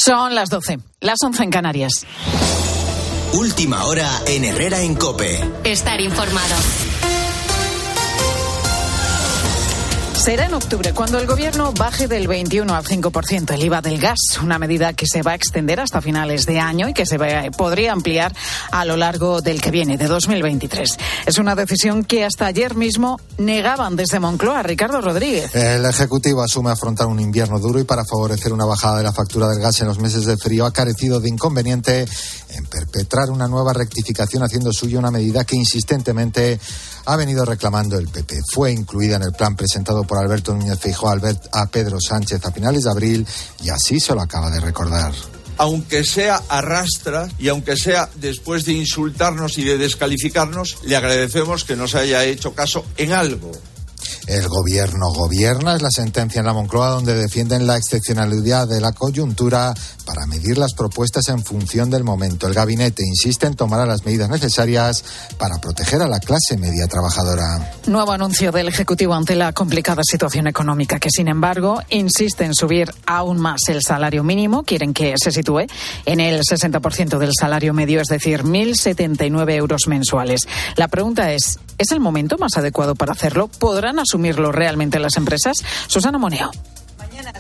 Son las 12, las 11 en Canarias. Última hora en Herrera en COPE. Estar informado. Será en octubre cuando el Gobierno baje del 21 al 5% el IVA del gas, una medida que se va a extender hasta finales de año y que podría ampliar a lo largo del que viene, de 2023. Es una decisión que hasta ayer mismo negaban desde Moncloa. Ricardo Rodríguez. El Ejecutivo asume afrontar un invierno duro y para favorecer una bajada de la factura del gas en los meses de frío ha carecido de inconveniente en perpetrar una nueva rectificación haciendo suya una medida que insistentemente ha venido reclamando el PP. Fue incluida en el plan presentado por Alberto Núñez Feijóo a Pedro Sánchez a finales de abril y así se lo acaba de recordar. Aunque sea a rastras y aunque sea después de insultarnos y de descalificarnos, le agradecemos que nos haya hecho caso en algo. El Gobierno gobierna, es la sentencia en la Moncloa donde defienden la excepcionalidad de la coyuntura para medir las propuestas en función del momento. El gabinete insiste en tomar las medidas necesarias para proteger a la clase media trabajadora. Nuevo anuncio del Ejecutivo ante la complicada situación económica, que sin embargo insiste en subir aún más el salario mínimo. Quieren que se sitúe en el 60% del salario medio, es decir, 1.079 euros mensuales. La pregunta ¿es el momento más adecuado para hacerlo? ¿Podrán asumirlo realmente las empresas? Susana Moneo. Mañana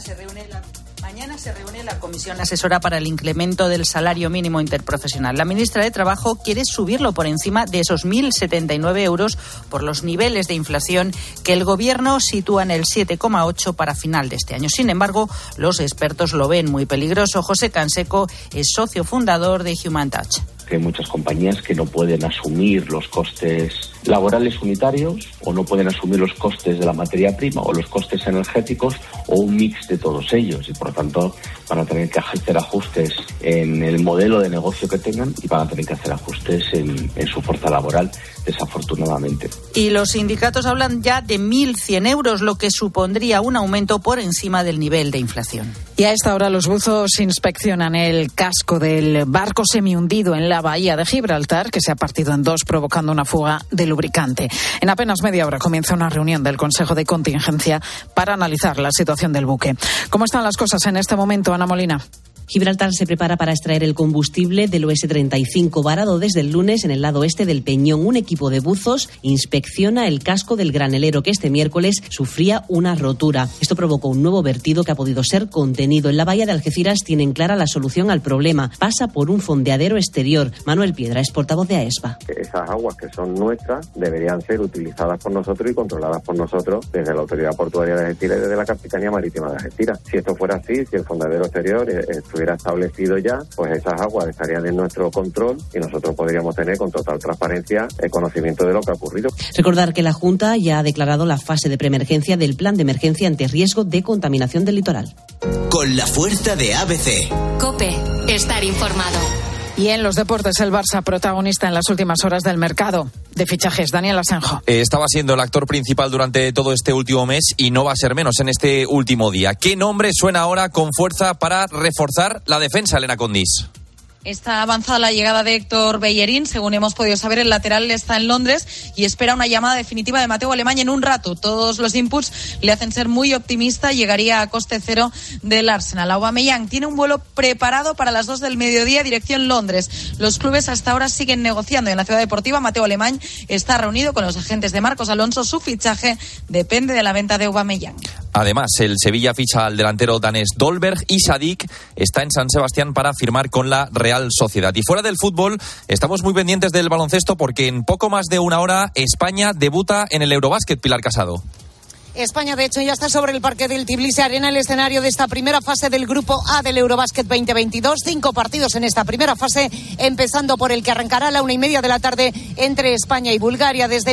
se reúne la Comisión Asesora para el Incremento del Salario Mínimo Interprofesional. La ministra de Trabajo quiere subirlo por encima de esos 1.079 euros por los niveles de inflación que el Gobierno sitúa en el 7,8 para final de este año. Sin embargo, los expertos lo ven muy peligroso. José Canseco es socio fundador de Human Touch. Hay muchas compañías que no pueden asumir los costes laborales unitarios o no pueden asumir los costes de la materia prima o los costes energéticos o un mix de todos ellos y por lo tanto van a tener que hacer ajustes en el modelo de negocio que tengan y van a tener que hacer ajustes en su fuerza laboral, desafortunadamente. Y los sindicatos hablan ya de 1.100 euros, lo que supondría un aumento por encima del nivel de inflación. Y a esta hora los buzos inspeccionan el casco del barco semihundido en la bahía de Gibraltar, que se ha partido en dos provocando una fuga de lubricante. En apenas media hora comienza una reunión del Consejo de Contingencia para analizar la situación del buque. ¿Cómo están las cosas en este momento, Ana Molina? Gibraltar se prepara para extraer el combustible del OS-35 varado desde el lunes en el lado este del Peñón. Un equipo de buzos inspecciona el casco del granelero que este miércoles sufría una rotura. Esto provocó un nuevo vertido que ha podido ser contenido. En la bahía de Algeciras tienen clara la solución al problema. Pasa por un fondeadero exterior. Manuel Piedra es portavoz de AESPA. Esas aguas que son nuestras deberían ser utilizadas por nosotros y controladas por nosotros desde la Autoridad Portuaria de Algeciras y desde la Capitanía Marítima de Algeciras. Si esto fuera así, si el fondeadero exterior estuviera establecido ya, pues esas aguas estarían en nuestro control y nosotros podríamos tener con total transparencia el conocimiento de lo que ha ocurrido. Recordar que la Junta ya ha declarado la fase de preemergencia del plan de emergencia ante riesgo de contaminación del litoral. Con la fuerza de ABC. COPE. Estar informado. Y en los deportes, el Barça protagonista en las últimas horas del mercado de fichajes. Daniel Asenjo. Estaba siendo el actor principal durante todo este último mes y no va a ser menos en este último día. ¿Qué nombre suena ahora con fuerza para reforzar la defensa, Elena Condis? Está avanzada la llegada de Héctor Bellerín. Según hemos podido saber, el lateral está en Londres y espera una llamada definitiva de Mateu Alemany en un rato. Todos los inputs le hacen ser muy optimista. Llegaría a coste cero del Arsenal. Aubameyang tiene un vuelo preparado para las 2 del mediodía, dirección Londres. Los clubes hasta ahora siguen negociando. En la ciudad deportiva, Mateu Alemany está reunido con los agentes de Marcos Alonso. Su fichaje depende de la venta de Aubameyang. Además, el Sevilla ficha al delantero danés Dolberg y Sadik está en San Sebastián para firmar con la Real Sociedad. Y fuera del fútbol, estamos muy pendientes del baloncesto porque en poco más de una hora España debuta en el Eurobásquet, Pilar Casado. España, de hecho, ya está sobre el parque del Tbilisi Arena, el escenario de esta primera fase del Grupo A del Eurobásquet 2022. 5 partidos en esta primera fase, empezando por el que arrancará a la 1:30 de la tarde entre España y Bulgaria. Desde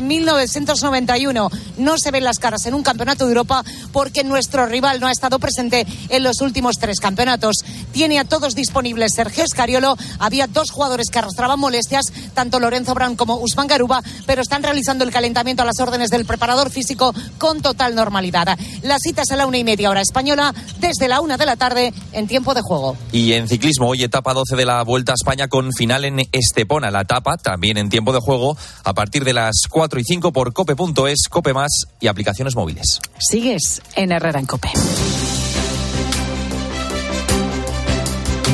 1991 no se ven las caras en un campeonato de Europa porque nuestro rival no ha estado presente en los últimos 3 campeonatos. Tiene a todos disponibles Sergio Scariolo. Había 2 jugadores que arrastraban molestias, tanto Lorenzo Brown como Usman Garuba, pero están realizando el calentamiento a las órdenes del preparador físico con total normalidad. La cita es a la 1:30 hora española, desde la 1 de la tarde en tiempo de juego. Y en ciclismo, hoy etapa 12 de la Vuelta a España con final en Estepona. La etapa también en tiempo de juego a partir de las 4:05 por cope.es, Cope Más y aplicaciones móviles. Sigues en Herrera en Cope.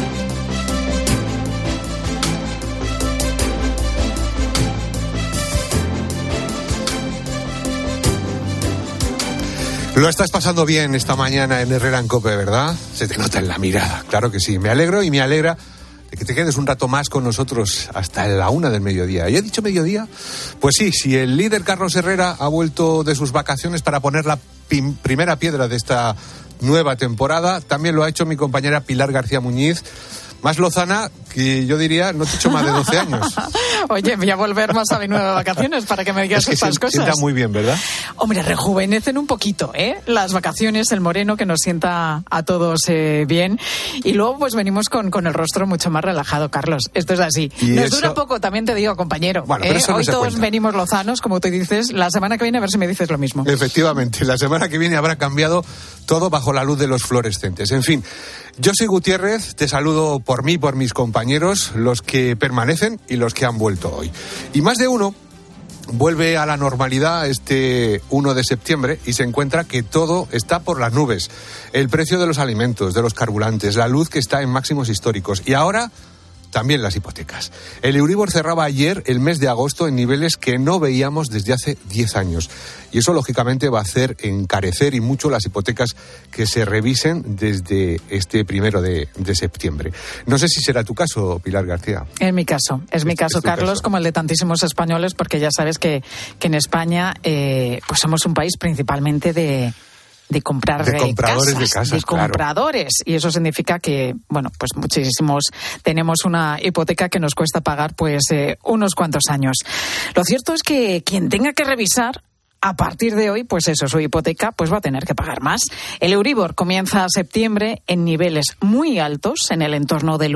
Lo estás pasando bien esta mañana en Herrera en COPE, ¿verdad? Se te nota en la mirada, claro que sí. Me alegro y me alegra de que te quedes un rato más con nosotros hasta la 1 del mediodía. ¿Ya he dicho mediodía? Pues sí, si el líder Carlos Herrera ha vuelto de sus vacaciones para poner la primera piedra de esta nueva temporada, también lo ha hecho mi compañera Pilar García Muñiz, más lozana que yo diría, no te he hecho más de 12 años. Oye, voy a volver más a mi nueva vacaciones para que me digas estas cosas. Sienta muy bien, ¿verdad? Hombre, rejuvenecen un poquito, ¿eh? Las vacaciones, el moreno que nos sienta a todos bien. Y luego pues venimos con el rostro mucho más relajado, Carlos. Esto es así. Nos dura poco, también te digo, compañero. Bueno, pero eso hoy no todos cuenta. Venimos lozanos, como tú dices. La semana que viene a ver si me dices lo mismo. Efectivamente, la semana que viene habrá cambiado todo bajo la luz de los fluorescentes. En fin, yo soy Gutiérrez, te saludo por mí, por mis compañeros, los que permanecen y los que han vuelto hoy. Y más de uno vuelve a la normalidad este 1 de septiembre y se encuentra que todo está por las nubes. El precio de los alimentos, de los carburantes, la luz que está en máximos históricos y ahora también las hipotecas. El Euribor cerraba ayer el mes de agosto en niveles que no veíamos desde hace 10 años. Y eso, lógicamente, va a hacer encarecer y mucho las hipotecas que se revisen desde este 1 de septiembre. No sé si será tu caso, Pilar García. Es mi caso, Carlos, como el de tantísimos españoles, porque ya sabes que en España pues somos un país principalmente de comprar de compradores casas, de casas, de compradores, claro. Y eso significa que, bueno, pues muchísimos tenemos una hipoteca que nos cuesta pagar pues unos cuantos años. Lo cierto es que quien tenga que revisar a partir de hoy, pues eso, su hipoteca pues va a tener que pagar más. El Euribor comienza septiembre en niveles muy altos, en el entorno del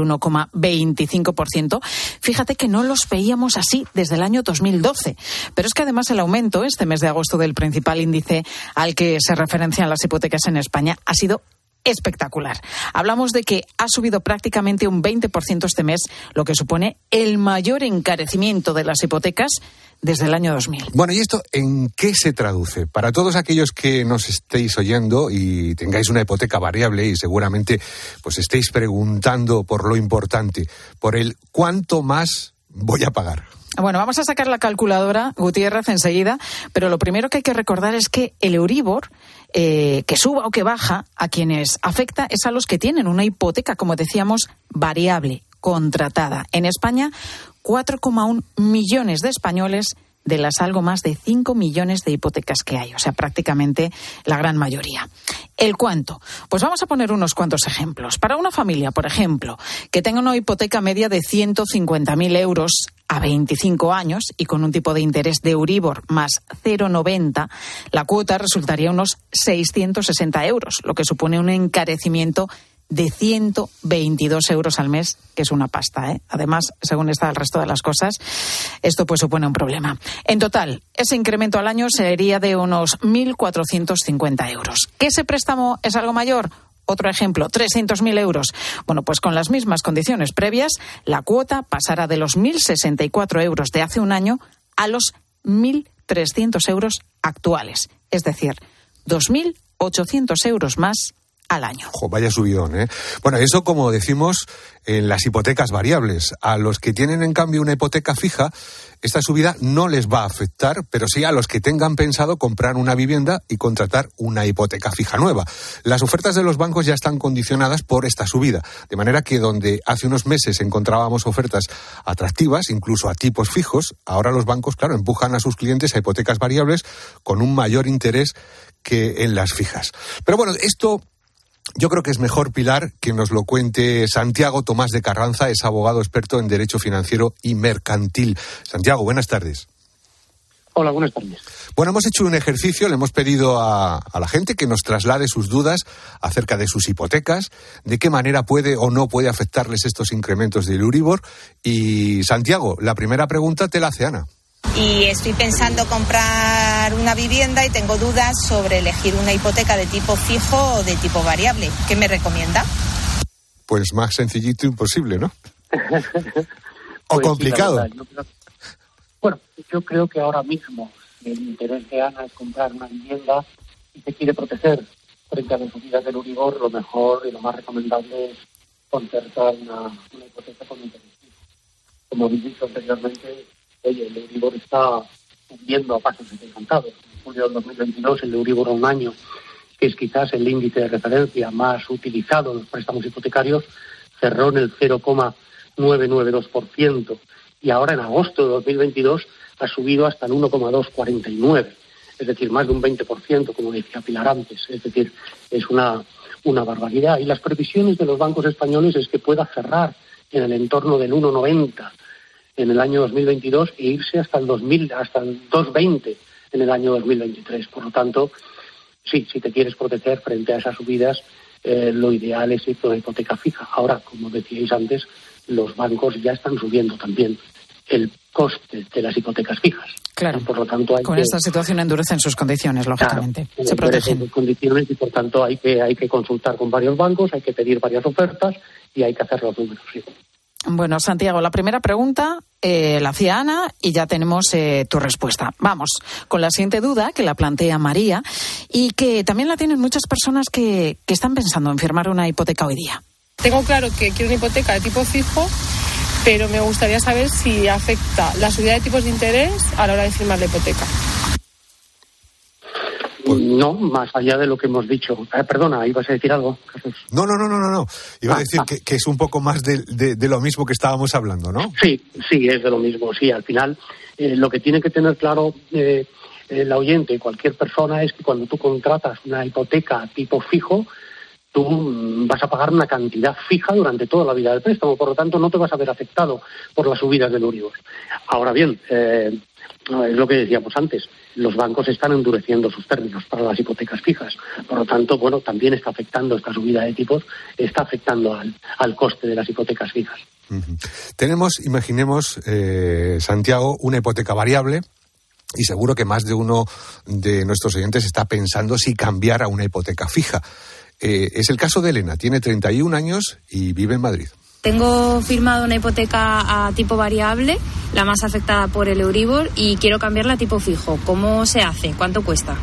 1,25%. Fíjate que no los veíamos así desde el año 2012. Pero es que además el aumento este mes de agosto del principal índice al que se referencian las hipotecas en España ha sido espectacular. Hablamos de que ha subido prácticamente un 20% este mes, lo que supone el mayor encarecimiento de las hipotecas desde el año 2000. Bueno, ¿y esto en qué se traduce? Para todos aquellos que nos estéis oyendo y tengáis una hipoteca variable y seguramente pues estéis preguntando por lo importante, por el ¿cuánto más voy a pagar? Bueno, vamos a sacar la calculadora, Gutiérrez, enseguida, pero lo primero que hay que recordar es que el Euribor, que suba o que baja, a quienes afecta es a los que tienen una hipoteca, como decíamos, variable, contratada. En España, 4,1 millones de españoles de las algo más de 5 millones de hipotecas que hay, o sea, prácticamente la gran mayoría. ¿El cuánto? Pues vamos a poner unos cuantos ejemplos. Para una familia, por ejemplo, que tenga una hipoteca media de 150.000 euros a 25 años y con un tipo de interés de Euribor más 0,90, la cuota resultaría unos 660 euros, lo que supone un encarecimiento de 122 euros al mes, que es una pasta, ¿eh? Además, según está el resto de las cosas, esto pues supone un problema. En total, ese incremento al año sería de unos 1.450 euros. ¿Que ese préstamo es algo mayor? Otro ejemplo, 300.000 euros. Bueno, pues con las mismas condiciones previas, la cuota pasará de los 1.064 euros de hace un año a los 1.300 euros actuales. Es decir, 2.800 euros más al año. Ojo, vaya subidón, ¿eh? Bueno, eso como decimos en las hipotecas variables. A los que tienen en cambio una hipoteca fija, esta subida no les va a afectar, pero sí a los que tengan pensado comprar una vivienda y contratar una hipoteca fija nueva. Las ofertas de los bancos ya están condicionadas por esta subida, de manera que donde hace unos meses encontrábamos ofertas atractivas, incluso a tipos fijos, ahora los bancos, claro, empujan a sus clientes a hipotecas variables con un mayor interés que en las fijas. Pero bueno, esto yo creo que es mejor, Pilar, que nos lo cuente Santiago Tomás de Carranza, es abogado experto en Derecho Financiero y Mercantil. Santiago, buenas tardes. Hola, buenas tardes. Bueno, hemos hecho un ejercicio, le hemos pedido a la gente que nos traslade sus dudas acerca de sus hipotecas, de qué manera puede o no puede afectarles estos incrementos del Euribor. Y, Santiago, la primera pregunta te la hace Ana. Y estoy pensando comprar una vivienda y tengo dudas sobre elegir una hipoteca de tipo fijo o de tipo variable. ¿Qué me recomienda? Pues más sencillito imposible, ¿no? O pues complicado. Sí, bueno, yo creo que ahora mismo el interés de Ana es comprar una vivienda y se quiere proteger frente a las subidas del Euribor. Lo mejor y lo más recomendable es concertar una hipoteca con interés fijo. Como habéis dicho anteriormente, oye, el Euribor está subiendo a pasos agigantados. En julio del 2022 el Euribor a un año que es quizás el índice de referencia más utilizado en los préstamos hipotecarios, cerró en el 0,992% y ahora en agosto de 2022 ha subido hasta el 1,249%, es decir, más de un 20%, como decía Pilar antes. Es decir, es una barbaridad. Y las previsiones de los bancos españoles es que pueda cerrar en el entorno del 1,90 en el año 2022 e irse hasta el 2,20 en el año 2023. Por lo tanto, sí, si te quieres proteger frente a esas subidas, lo ideal es ir con una hipoteca fija. Ahora, como decíais antes, los bancos ya están subiendo también el coste de las hipotecas fijas. Claro. Por lo tanto, con esta situación endurecen sus condiciones, lógicamente. Claro, se protegen sus condiciones y, por tanto, hay que consultar con varios bancos, hay que pedir varias ofertas y hay que hacer los números. Sí. Bueno, Santiago, la primera pregunta la hacía Ana y ya tenemos tu respuesta. Vamos con la siguiente duda que la plantea María y que también la tienen muchas personas que están pensando en firmar una hipoteca hoy día. Tengo claro que quiero una hipoteca de tipo fijo, pero me gustaría saber si afecta la subida de tipos de interés a la hora de firmar la hipoteca. No, más allá de lo que hemos dicho. Perdona, ¿ibas a decir algo, Jesús? No. Iba a decir que es un poco más de lo mismo que estábamos hablando, ¿no? Sí, es de lo mismo. Sí, al final lo que tiene que tener claro el oyente, cualquier persona, es que cuando tú contratas una hipoteca tipo fijo, tú vas a pagar una cantidad fija durante toda la vida del préstamo, por lo tanto no te vas a ver afectado por las subidas del Euribor. Ahora bien, es lo que decíamos antes, los bancos están endureciendo sus términos para las hipotecas fijas, por lo tanto, bueno, también está afectando esta subida de tipos, está afectando al coste de las hipotecas fijas. Uh-huh. Tenemos, imaginemos, Santiago, una hipoteca variable. Y seguro que más de uno de nuestros oyentes está pensando si cambiar a una hipoteca fija. Es el caso de Elena, tiene 31 años y vive en Madrid. Tengo firmado una hipoteca a tipo variable, la más afectada por el Euribor, y quiero cambiarla a tipo fijo. ¿Cómo se hace? ¿Cuánto cuesta?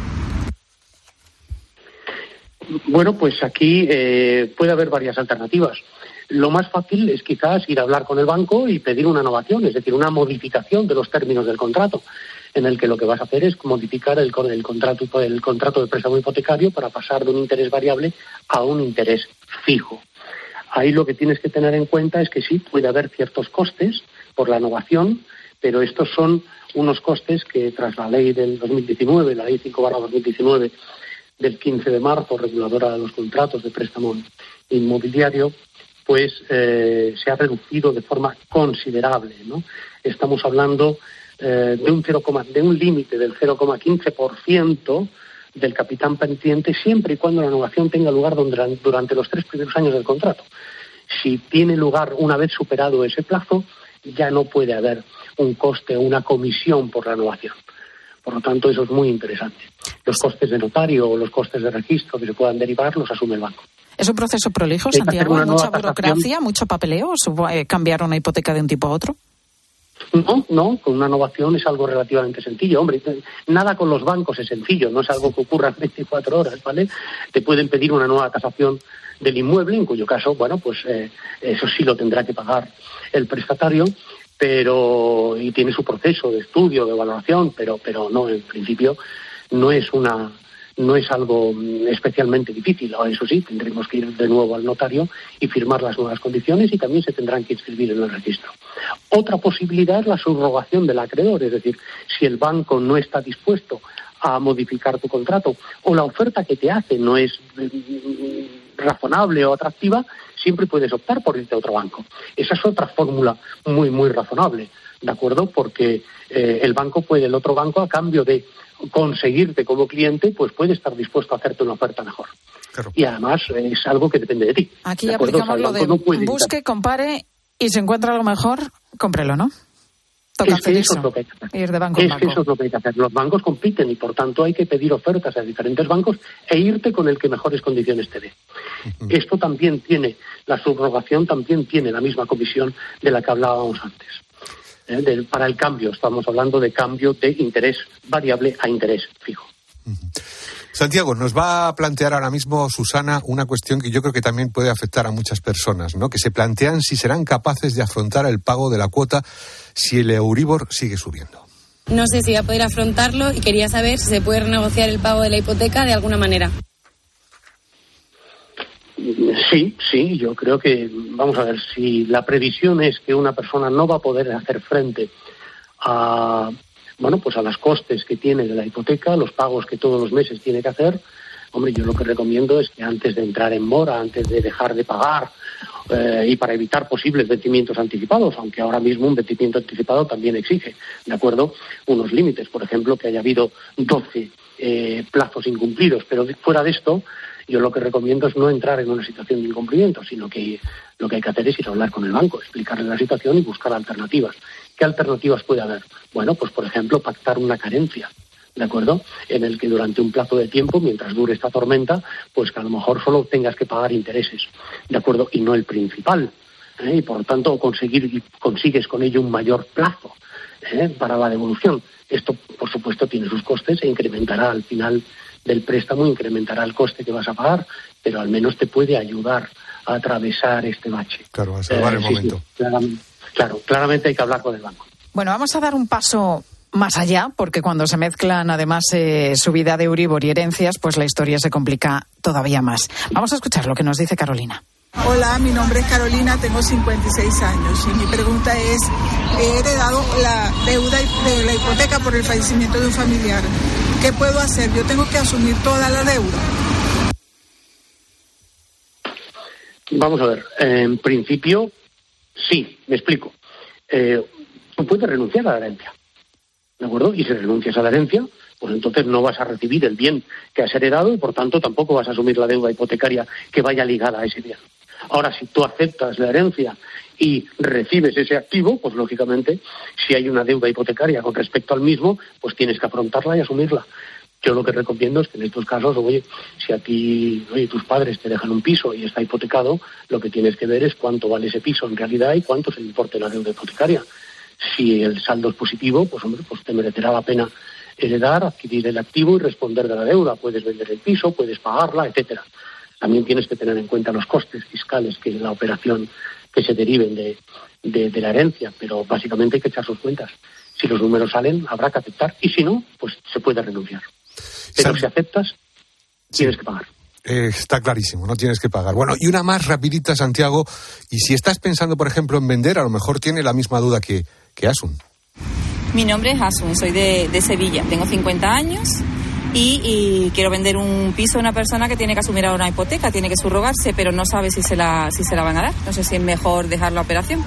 Bueno, pues aquí puede haber varias alternativas. Lo más fácil es quizás ir a hablar con el banco y pedir una novación, es decir, una modificación de los términos del contrato, en el que lo que vas a hacer es modificar el contrato de préstamo hipotecario para pasar de un interés variable a un interés fijo. Ahí lo que tienes que tener en cuenta es que sí, puede haber ciertos costes por la novación, pero estos son unos costes que tras la ley del 2019, la ley 5/2019 del 15 de marzo, reguladora de los contratos de préstamo inmobiliario, pues se ha reducido de forma considerable, ¿no? Estamos hablando de un límite del 0,15% del capital pendiente siempre y cuando la novación tenga lugar durante los 3 primeros años del contrato. Si tiene lugar una vez superado ese plazo, ya no puede haber un coste o una comisión por la novación. Por lo tanto, eso es muy interesante. Los costes de notario o los costes de registro que se puedan derivar los asume el banco. ¿Es un proceso prolijo, Santiago? ¿Hay mucha burocracia, mucho papeleo? ¿Cambiar una hipoteca de un tipo a otro? No, con una novación es algo relativamente sencillo. Hombre, nada con los bancos es sencillo, no es algo que ocurra en 24 horas, ¿vale? Te pueden pedir una nueva tasación del inmueble, en cuyo caso, bueno, pues eso sí lo tendrá que pagar el prestatario, y tiene su proceso de estudio, de valoración, pero no, en principio no es algo especialmente difícil. Eso sí, tendremos que ir de nuevo al notario y firmar las nuevas condiciones y también se tendrán que inscribir en el registro. Otra posibilidad es la subrogación del acreedor, es decir, si el banco no está dispuesto a modificar tu contrato o la oferta que te hace no es razonable o atractiva, siempre puedes optar por irte a otro banco. Esa es otra fórmula muy, muy razonable, ¿de acuerdo? Porque el otro banco, a cambio de conseguirte como cliente, pues puede estar dispuesto a hacerte una oferta mejor. Claro. Y además es algo que depende de ti. Aquí ¿de acuerdo? Aplicamos lo de busque, compare y si encuentra algo mejor, cómprelo, ¿no? Toca hacer eso. Es lo que hay que hacer. Ir de banco en banco. Eso es lo que hay que hacer. Los bancos compiten y por tanto hay que pedir ofertas a diferentes bancos e irte con el que mejores condiciones te dé. Esto también tiene, la subrogación también tiene la misma comisión de la que hablábamos antes. Para el cambio, estamos hablando de cambio de interés variable a interés fijo. Santiago, nos va a plantear ahora mismo Susana una cuestión que yo creo que también puede afectar a muchas personas, ¿no? Que se plantean si serán capaces de afrontar el pago de la cuota si el Euribor sigue subiendo. No sé si voy a poder afrontarlo y quería saber si se puede renegociar el pago de la hipoteca de alguna manera. Sí, yo creo que, vamos a ver, si la previsión es que una persona no va a poder hacer frente a las costes que tiene de la hipoteca, los pagos que todos los meses tiene que hacer, hombre, yo lo que recomiendo es que antes de entrar en mora, antes de dejar de pagar y para evitar posibles vencimientos anticipados, aunque ahora mismo un vencimiento anticipado también exige, ¿de acuerdo?, unos límites, por ejemplo, que haya habido 12 plazos incumplidos, pero fuera de esto, yo lo que recomiendo es no entrar en una situación de incumplimiento, sino que lo que hay que hacer es ir a hablar con el banco, explicarle la situación y buscar alternativas. ¿Qué alternativas puede haber? Bueno, pues por ejemplo, pactar una carencia, ¿de acuerdo?, en el que durante un plazo de tiempo, mientras dure esta tormenta, pues que a lo mejor solo tengas que pagar intereses, ¿de acuerdo?, y no el principal, y por lo tanto consigues con ello un mayor plazo para la devolución. Esto, por supuesto, tiene sus costes e incrementará al final del préstamo, incrementará el coste que vas a pagar, pero al menos te puede ayudar a atravesar este bache. Claro, a salvar el momento. Sí, claramente hay que hablar con el banco. Bueno, vamos a dar un paso más allá, porque cuando se mezclan además subida de Euribor y herencias, pues la historia se complica todavía más. Vamos a escuchar lo que nos dice Carolina. Hola, mi nombre es Carolina, tengo 56 años y mi pregunta es, he heredado la deuda de la hipoteca por el fallecimiento de un familiar. ¿Qué puedo hacer? ¿Yo tengo que asumir toda la deuda? Vamos a ver, en principio, sí, me explico. Tú puedes renunciar a la herencia, ¿de acuerdo? Y si renuncias a la herencia, pues entonces no vas a recibir el bien que has heredado y por tanto tampoco vas a asumir la deuda hipotecaria que vaya ligada a ese bien. Ahora, si tú aceptas la herencia y recibes ese activo, pues lógicamente, si hay una deuda hipotecaria con respecto al mismo, pues tienes que afrontarla y asumirla. Yo lo que recomiendo es que en estos casos, si a ti, tus padres te dejan un piso y está hipotecado, lo que tienes que ver es cuánto vale ese piso en realidad y cuánto es el importe de la deuda hipotecaria. Si el saldo es positivo, pues te merecerá la pena heredar, adquirir el activo y responder de la deuda. Puedes vender el piso, puedes pagarla, etcétera. También tienes que tener en cuenta los costes fiscales que la operación que se deriven de la herencia, pero básicamente hay que echar sus cuentas. Si los números salen, habrá que aceptar, y si no, pues se puede renunciar. Pero si aceptas, tienes que pagar. Está clarísimo, no tienes que pagar. Bueno, y una más rapidita, Santiago, y si estás pensando, por ejemplo, en vender, a lo mejor tiene la misma duda que Asun. Mi nombre es Asun, soy de Sevilla, tengo 50 años y quiero vender un piso a una persona que tiene que asumir ahora una hipoteca, tiene que subrogarse, pero no sabe si se la van a dar. No sé si es mejor dejar la operación.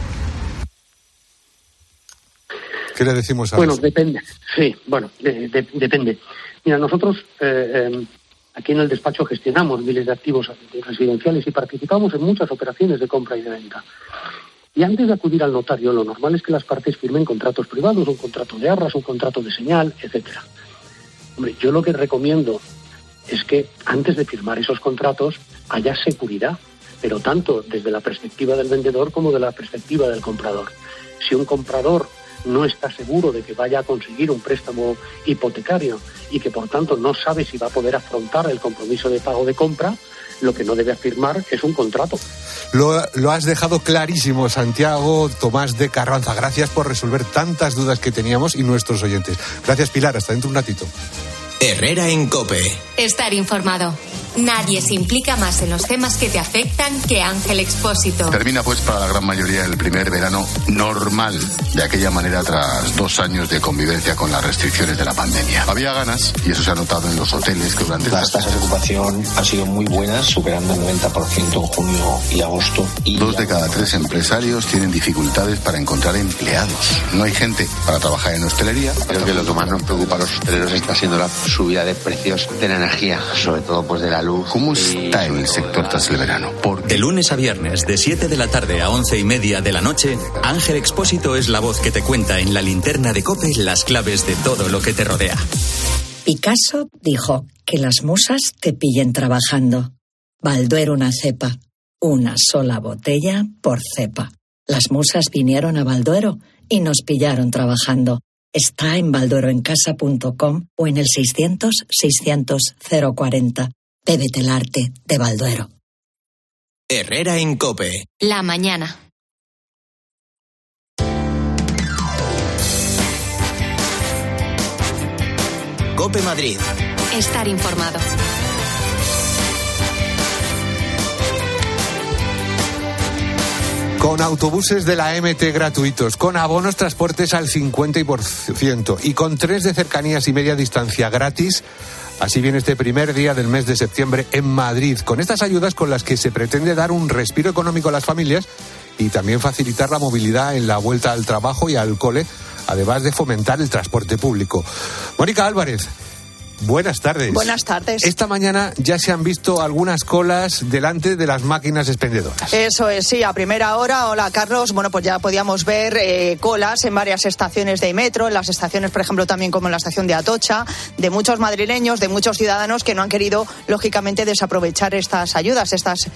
¿Qué le decimos a Bueno, depende. Sí, depende. Mira, nosotros aquí en el despacho gestionamos miles de activos residenciales y participamos en muchas operaciones de compra y de venta. Y antes de acudir al notario, lo normal es que las partes firmen contratos privados, un contrato de arras, un contrato de señal, etcétera. Hombre, yo lo que recomiendo es que antes de firmar esos contratos haya seguridad, pero tanto desde la perspectiva del vendedor como de la perspectiva del comprador. Si un comprador no está seguro de que vaya a conseguir un préstamo hipotecario y que por tanto no sabe si va a poder afrontar el compromiso de pago de compra, lo que no debe firmar es un contrato. Lo has dejado clarísimo, Santiago Tomás de Carranza. Gracias por resolver tantas dudas que teníamos y nuestros oyentes. Gracias, Pilar. Hasta dentro de un ratito. Herrera en COPE. Estar informado. Nadie se implica más en los temas que te afectan que Ángel Expósito. Termina pues para la gran mayoría el primer verano normal, de aquella manera tras 2 años de convivencia con las restricciones de la pandemia. Había ganas y eso se ha notado en los hoteles que durante las tasas de ocupación han sido muy buenas, superando el 90% en junio y agosto. 2 de cada 3 empresarios tienen dificultades para encontrar empleados. No hay gente para trabajar en hostelería. Creo que lo que más nos preocupa a los hosteleros está siendo la subida de precios de la energía, sobre todo pues de la luz. ¿Cómo está en el sector tras el verano? De lunes a viernes, de 7 de la tarde a 11:30 de la noche, Ángel Expósito es la voz que te cuenta en la linterna de COPE las claves de todo lo que te rodea. Picasso dijo que las musas te pillen trabajando. Balduero una cepa, una sola botella por cepa. Las musas vinieron a Balduero y nos pillaron trabajando. Está en baldueroencasa.com o en el 600-600-040. Bébete el arte de Balduero. Herrera en COPE. La mañana. COPE Madrid. Estar informado. Con autobuses de la MT gratuitos, con abonos transportes al 50% y con 3 de cercanías y media distancia gratis. Así viene este primer día del mes de septiembre en Madrid, con estas ayudas con las que se pretende dar un respiro económico a las familias y también facilitar la movilidad en la vuelta al trabajo y al cole, además de fomentar el transporte público. Mónica Álvarez, buenas tardes. Buenas tardes. Esta mañana ya se han visto algunas colas delante de las máquinas expendedoras. Eso es, sí, a primera hora. Hola, Carlos. Bueno, pues ya podíamos ver colas en varias estaciones de metro, en las estaciones, por ejemplo, también como en la estación de Atocha, de muchos madrileños, de muchos ciudadanos que no han querido, lógicamente, desaprovechar estas ayudas,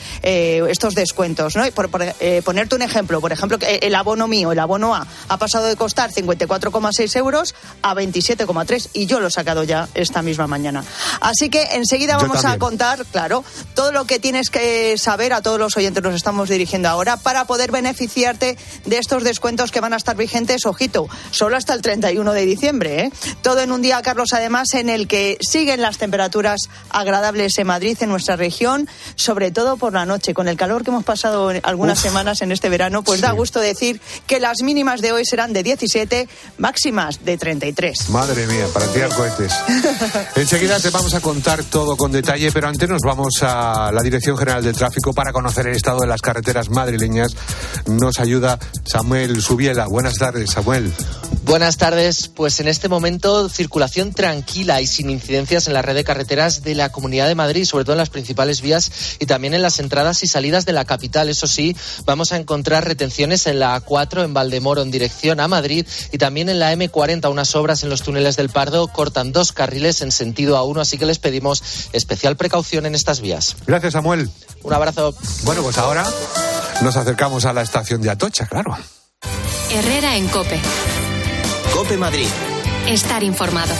estos descuentos, ¿no? Por ponerte un ejemplo, el abono mío, el abono A, ha pasado de costar 54,6 euros a 27,3 y yo lo he sacado ya esta misma mañana. Así que enseguida vamos a contar, claro, todo lo que tienes que saber. A todos los oyentes nos estamos dirigiendo ahora para poder beneficiarte de estos descuentos que van a estar vigentes, ojito, solo hasta el 31 de diciembre, ¿eh? Todo en un día, Carlos, además, en el que siguen las temperaturas agradables en Madrid, en nuestra región, sobre todo por la noche. Con el calor que hemos pasado algunas semanas en este verano, pues sí, da gusto decir que las mínimas de hoy serán de 17, máximas de 33. Madre mía, para tirar cohetes. Enseguida te vamos a contar todo con detalle, pero antes nos vamos a la Dirección General de Tráfico para conocer el estado de las carreteras madrileñas. Nos ayuda Samuel Subiela. Buenas tardes, Samuel. Buenas tardes. Pues en este momento circulación tranquila y sin incidencias en la red de carreteras de la Comunidad de Madrid, sobre todo en las principales vías y también en las entradas y salidas de la capital. Eso sí, vamos a encontrar retenciones en la A4 en Valdemoro en dirección a Madrid y también en la M40. Unas obras en los túneles del Pardo cortan 2 carriles en sentido A1, así que les pedimos especial precaución en estas vías. Gracias, Samuel. Un abrazo. Bueno, pues ahora nos acercamos a la estación de Atocha, claro. Herrera en COPE. COPE Madrid. Estar informado.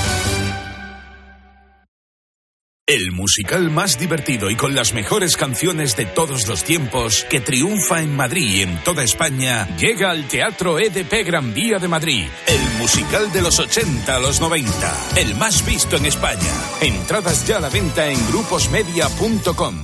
El musical más divertido y con las mejores canciones de todos los tiempos que triunfa en Madrid y en toda España llega al Teatro EDP Gran Vía de Madrid. El musical de los 80 a los 90. El más visto en España. Entradas ya a la venta en gruposmedia.com.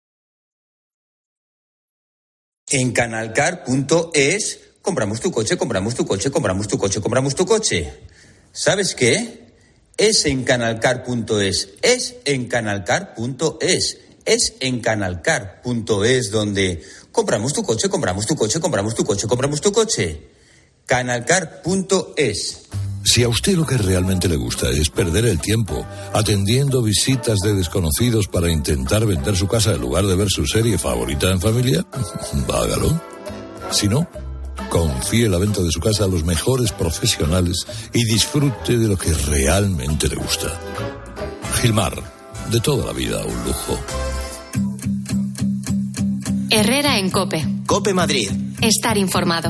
En canalcar.es compramos tu coche, compramos tu coche, compramos tu coche, compramos tu coche. ¿Sabes qué? Es en canalcar.es, es en canalcar.es, es en canalcar.es donde compramos tu coche, compramos tu coche, compramos tu coche, compramos tu coche. Canalcar.es. Si a usted lo que realmente le gusta es perder el tiempo atendiendo visitas de desconocidos para intentar vender su casa en lugar de ver su serie favorita en familia, hágalo. Si no, confíe la venta de su casa a los mejores profesionales y disfrute de lo que realmente le gusta. Gilmar, de toda la vida un lujo. Herrera en COPE. COPE Madrid. Estar informado.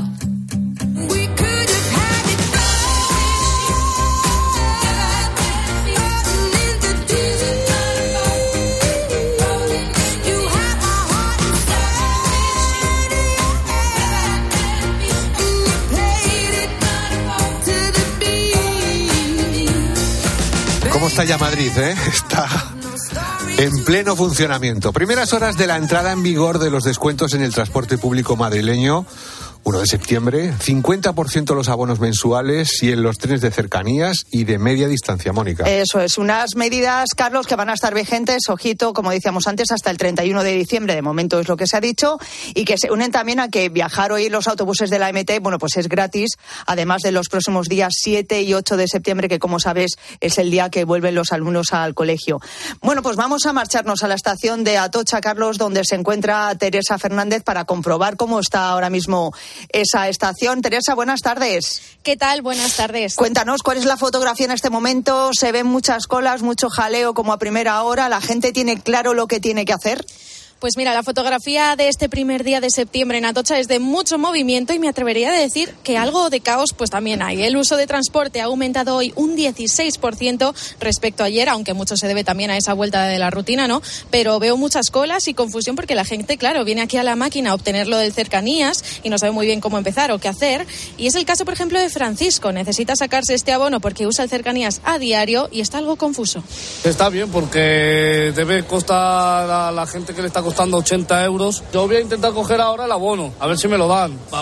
¿Cómo está ya Madrid, Está en pleno funcionamiento. Primeras horas de la entrada en vigor de los descuentos en el transporte público madrileño. 1 de septiembre, 50% los abonos mensuales y en los trenes de cercanías y de media distancia, Mónica. Eso es, unas medidas, Carlos, que van a estar vigentes, ojito, como decíamos antes, hasta el 31 de diciembre, de momento es lo que se ha dicho, y que se unen también a que viajar hoy en los autobuses de la MT, bueno, pues es gratis, además de los próximos días 7 y 8 de septiembre, que como sabes es el día que vuelven los alumnos al colegio. Bueno, pues vamos a marcharnos a la estación de Atocha, Carlos, donde se encuentra Teresa Fernández para comprobar cómo está ahora mismo esa estación. Teresa, buenas tardes. ¿Qué tal? Buenas tardes. Cuéntanos, ¿cuál es la fotografía en este momento? ¿Se ven muchas colas, mucho jaleo como a primera hora? ¿La gente tiene claro lo que tiene que hacer? Pues mira, la fotografía de este primer día de septiembre en Atocha es de mucho movimiento y me atrevería a decir que algo de caos pues también hay. El uso de transporte ha aumentado hoy un 16% respecto a ayer, aunque mucho se debe también a esa vuelta de la rutina, ¿no? Pero veo muchas colas y confusión porque la gente, claro, viene aquí a la máquina a obtener lo del cercanías y no sabe muy bien cómo empezar o qué hacer. Y es el caso, por ejemplo, de Francisco. Necesita sacarse este abono porque usa el cercanías a diario y está algo confuso. Está bien porque debe costar a la gente que le está costando 80 euros. Yo voy a intentar coger ahora el abono, a ver si me lo dan, para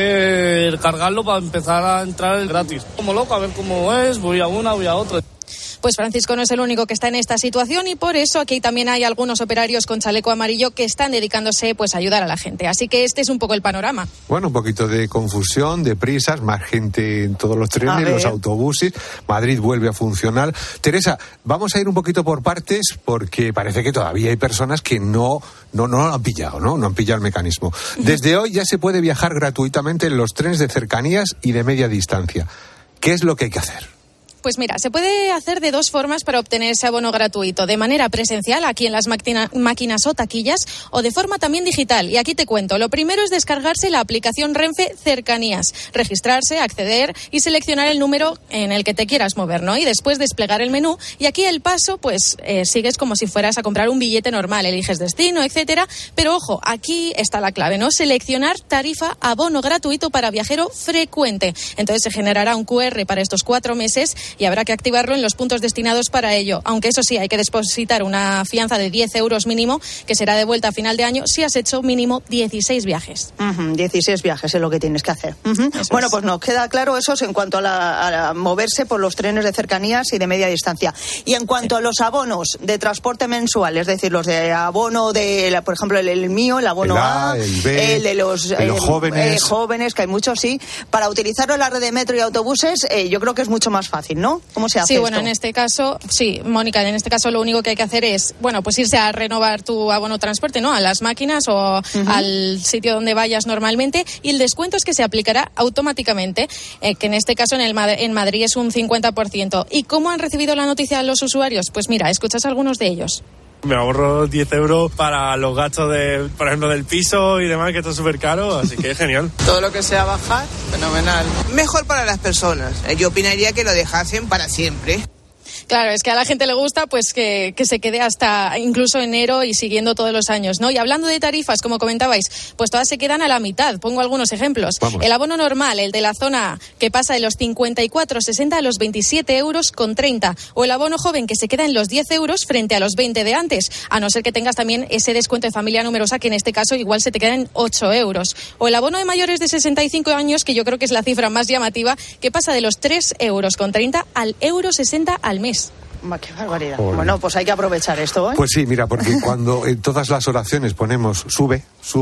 poder cargarlo, para empezar a entrar gratis. Como loco, a ver cómo es, voy a una, voy a otra. Pues Francisco no es el único que está en esta situación y por eso aquí también hay algunos operarios con chaleco amarillo que están dedicándose pues a ayudar a la gente. Así que este es un poco el panorama. Bueno, un poquito de confusión, de prisas, más gente en todos los trenes, los autobuses. Madrid vuelve a funcionar. Teresa, vamos a ir un poquito por partes porque parece que todavía hay personas que no lo han pillado, ¿no? No han pillado el mecanismo. Desde hoy ya se puede viajar gratuitamente en los trenes de cercanías y de media distancia. ¿Qué es lo que hay que hacer? Pues mira, se puede hacer de dos formas para obtener ese abono gratuito. De manera presencial, aquí en las máquinas o taquillas, o de forma también digital. Y aquí te cuento. Lo primero es descargarse la aplicación Renfe Cercanías, registrarse, acceder y seleccionar el número en el que te quieras mover, ¿no? Y después desplegar el menú. Y aquí el paso, pues sigues como si fueras a comprar un billete normal. Eliges destino, etcétera. Pero ojo, aquí está la clave, ¿no? Seleccionar tarifa abono gratuito para viajero frecuente. Entonces se generará un QR para estos 4 meses y habrá que activarlo en los puntos destinados para ello. Aunque eso sí, hay que depositar una fianza de 10 euros mínimo, que será devuelta a final de año si has hecho mínimo 16 viajes. 16 viajes es lo que tienes que hacer. Bueno, pues nos queda claro eso en cuanto a moverse por los trenes de cercanías y de media distancia. Y en cuanto a los abonos de transporte mensual, es decir, los de abono de, por ejemplo, el mío, el abono A, el B, el de los jóvenes, que hay muchos, sí. Para utilizarlo en la red de metro y autobuses, yo creo que es mucho más fácil, ¿no? ¿Cómo se hace esto? Bueno, en este caso, sí, Mónica, en este caso lo único que hay que hacer es, bueno, pues irse a renovar tu abono transporte, ¿no? A las máquinas o al sitio donde vayas normalmente, y el descuento es que se aplicará automáticamente, que en este caso en Madrid es un 50%. ¿Y cómo han recibido la noticia los usuarios? Pues mira, escuchas a algunos de ellos. Me ahorro 10 euros para los gastos, por ejemplo, del piso y demás, que está súper caro, así que es genial. Todo lo que sea bajar, fenomenal. Mejor para las personas. Yo opinaría que lo dejasen para siempre. Claro, es que a la gente le gusta pues que se quede hasta incluso enero y siguiendo todos los años, ¿no? Y hablando de tarifas, como comentabais, pues todas se quedan a la mitad. Pongo algunos ejemplos. Vamos. El abono normal, el de la zona A, que pasa de los 54,60 a los 27 euros con 30. O el abono joven, que se queda en los 10 euros frente a los 20 de antes, a no ser que tengas también ese descuento de familia numerosa, que en este caso igual se te queda en 8 euros. O el abono de mayores de 65 años, que yo creo que es la cifra más llamativa, que pasa de los 3 euros con 30 al €60 al mes. ¡Qué barbaridad! Bueno, pues hay que aprovechar esto, ¿eh? Pues sí, mira, porque cuando en todas las oraciones ponemos sube,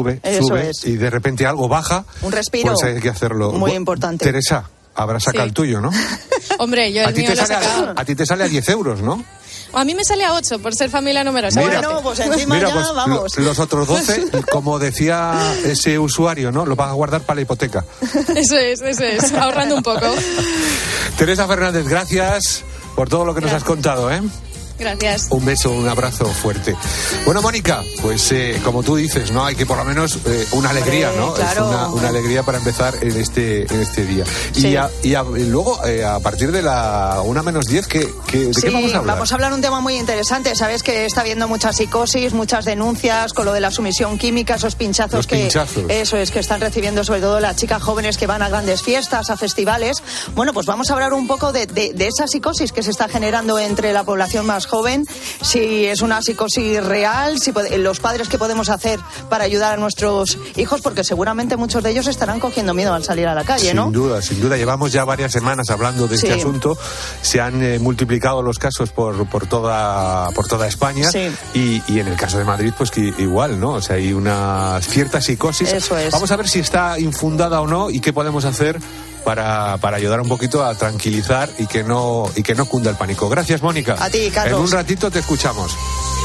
y de repente algo baja, un respiro, pues hay que hacerlo. Muy importante. Teresa, habrás sacado el tuyo, ¿no? Hombre, yo el mío lo he sacado. A ti te sale a 10 euros, ¿no? A mí me sale a 8 por ser familia numerosa. Bueno, pues encima ya pues, vamos. Los otros 12, como decía ese usuario, ¿no? Los vas a guardar para la hipoteca. Eso es, ahorrando un poco. Teresa Fernández, gracias por todo lo que nos has contado, ¿eh? Gracias. Un beso, un abrazo fuerte. Bueno, Mónica, pues como tú dices, ¿no? Hay que por lo menos una alegría, ¿no? Claro. Es una alegría para empezar en este día. Sí. Y luego, a partir de la 1:10, ¿de qué vamos a hablar? Vamos a hablar un tema muy interesante. Sabes que está habiendo mucha psicosis, muchas denuncias con lo de la sumisión química, esos pinchazos eso es, que están recibiendo sobre todo las chicas jóvenes que van a grandes fiestas, a festivales. Bueno, pues vamos a hablar un poco de esa psicosis que se está generando entre la población más joven, si es una psicosis real, los padres qué podemos hacer para ayudar a nuestros hijos, porque seguramente muchos de ellos estarán cogiendo miedo al salir a la calle, ¿no? Sin duda. Llevamos ya varias semanas hablando de este asunto. Se han multiplicado los casos por toda España. Sí. Y en el caso de Madrid, pues que igual, ¿no? O sea, hay una cierta psicosis. Eso es. Vamos a ver si está infundada o no y qué podemos hacer para ayudar un poquito a tranquilizar y que no cunda el pánico. Gracias, Mónica. A ti, Carlos. En un ratito te escuchamos.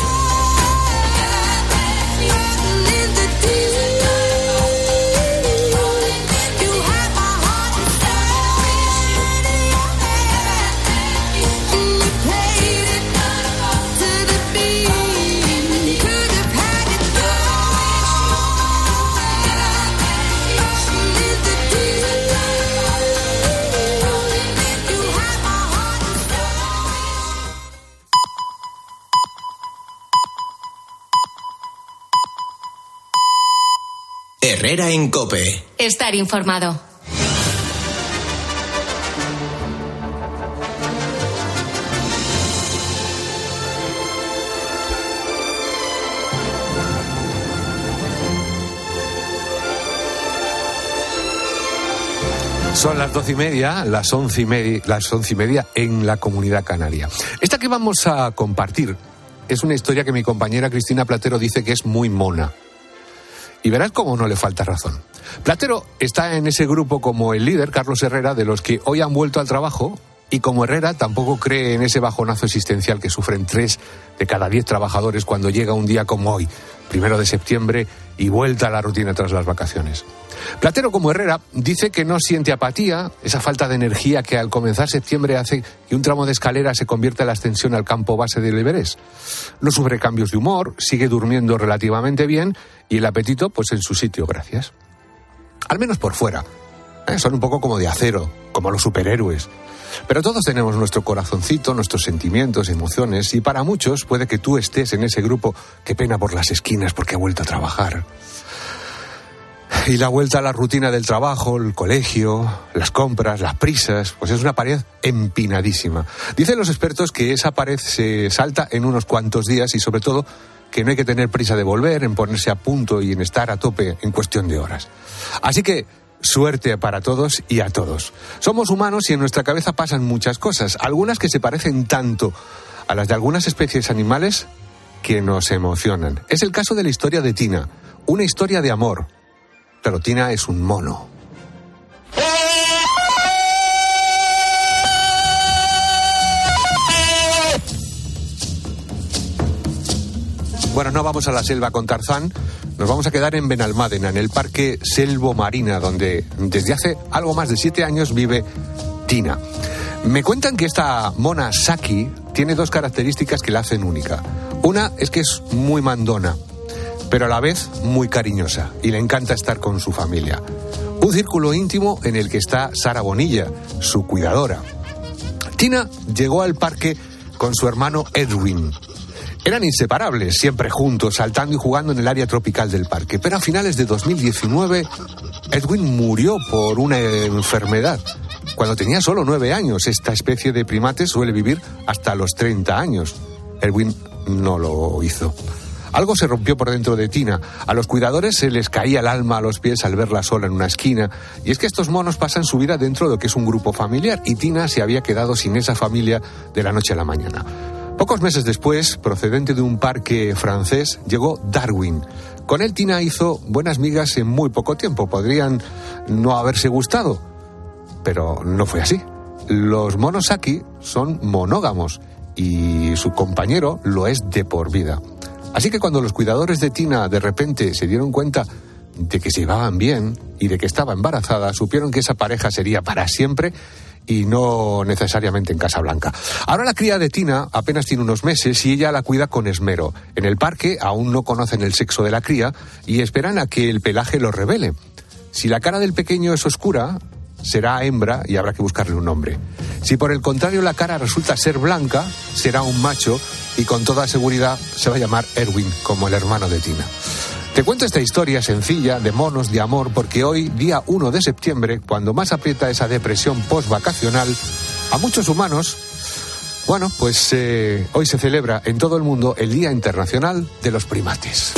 Herrera en COPE. Estar informado. Son las 12:30, las 11:30 en la Comunidad Canaria. Esta que vamos a compartir es una historia que mi compañera Cristina Platero dice que es muy mona. Y verás cómo no le falta razón. Platero está en ese grupo como el líder, Carlos Herrera, de los que hoy han vuelto al trabajo, y como Herrera tampoco cree en ese bajonazo existencial que sufren 3 de cada 10 trabajadores cuando llega un día como hoy, 1 de septiembre, y vuelta a la rutina tras las vacaciones. Platero, como Herrera, dice que no siente apatía, esa falta de energía que al comenzar septiembre hace que un tramo de escalera se convierta en la ascensión al campo base del Everest. No sufre cambios de humor, sigue durmiendo relativamente bien y el apetito pues en su sitio, gracias. Al menos por fuera. Son un poco como de acero, como los superhéroes. Pero todos tenemos nuestro corazoncito, nuestros sentimientos, emociones, y para muchos puede que tú estés en ese grupo que pena por las esquinas porque ha vuelto a trabajar. Y la vuelta a la rutina del trabajo, el colegio, las compras, las prisas, pues es una pared empinadísima. Dicen los expertos que esa pared se salta en unos cuantos días y sobre todo que no hay que tener prisa de volver, en ponerse a punto y en estar a tope en cuestión de horas. Así que suerte para todos y a todos. Somos humanos y en nuestra cabeza pasan muchas cosas, algunas que se parecen tanto a las de algunas especies animales que nos emocionan. Es el caso de la historia de Tina, una historia de amor. Pero Tina es un mono. Bueno, no vamos a la selva con Tarzán, nos vamos a quedar en Benalmádena, en el Parque Selvo Marina, donde desde hace algo más de 7 años vive Tina. Me cuentan que esta mona Saki tiene 2 características que la hacen única. Una es que es muy mandona, pero a la vez muy cariñosa, y le encanta estar con su familia. Un círculo íntimo en el que está Sara Bonilla, su cuidadora. Tina llegó al parque con su hermano Edwin. Eran inseparables, siempre juntos, saltando y jugando en el área tropical del parque. Pero a finales de 2019, Edwin murió por una enfermedad. Cuando tenía solo 9 años, esta especie de primate suele vivir hasta los 30 años. Edwin no lo hizo. Algo se rompió por dentro de Tina. A los cuidadores se les caía el alma a los pies al verla sola en una esquina. Y es que estos monos pasan su vida dentro de lo que es un grupo familiar. Y Tina se había quedado sin esa familia de la noche a la mañana. Pocos meses después, procedente de un parque francés, llegó Darwin. Con él Tina hizo buenas migas en muy poco tiempo. Podrían no haberse gustado, pero no fue así. Los monos Saki son monógamos y su compañero lo es de por vida. Así que cuando los cuidadores de Tina de repente se dieron cuenta de que se llevaban bien y de que estaba embarazada, supieron que esa pareja sería para siempre y no necesariamente en Casablanca. Ahora la cría de Tina apenas tiene unos meses y ella la cuida con esmero. En el parque aún no conocen el sexo de la cría y esperan a que el pelaje lo revele. Si la cara del pequeño es oscura, será hembra y habrá que buscarle un nombre. Si por el contrario la cara resulta ser blanca, será un macho y con toda seguridad se va a llamar Erwin, como el hermano de Tina. Te cuento esta historia sencilla de monos de amor porque hoy, día 1 de septiembre, cuando más aprieta esa depresión post-vacacional, a muchos humanos, bueno, pues hoy se celebra en todo el mundo el Día Internacional de los Primates.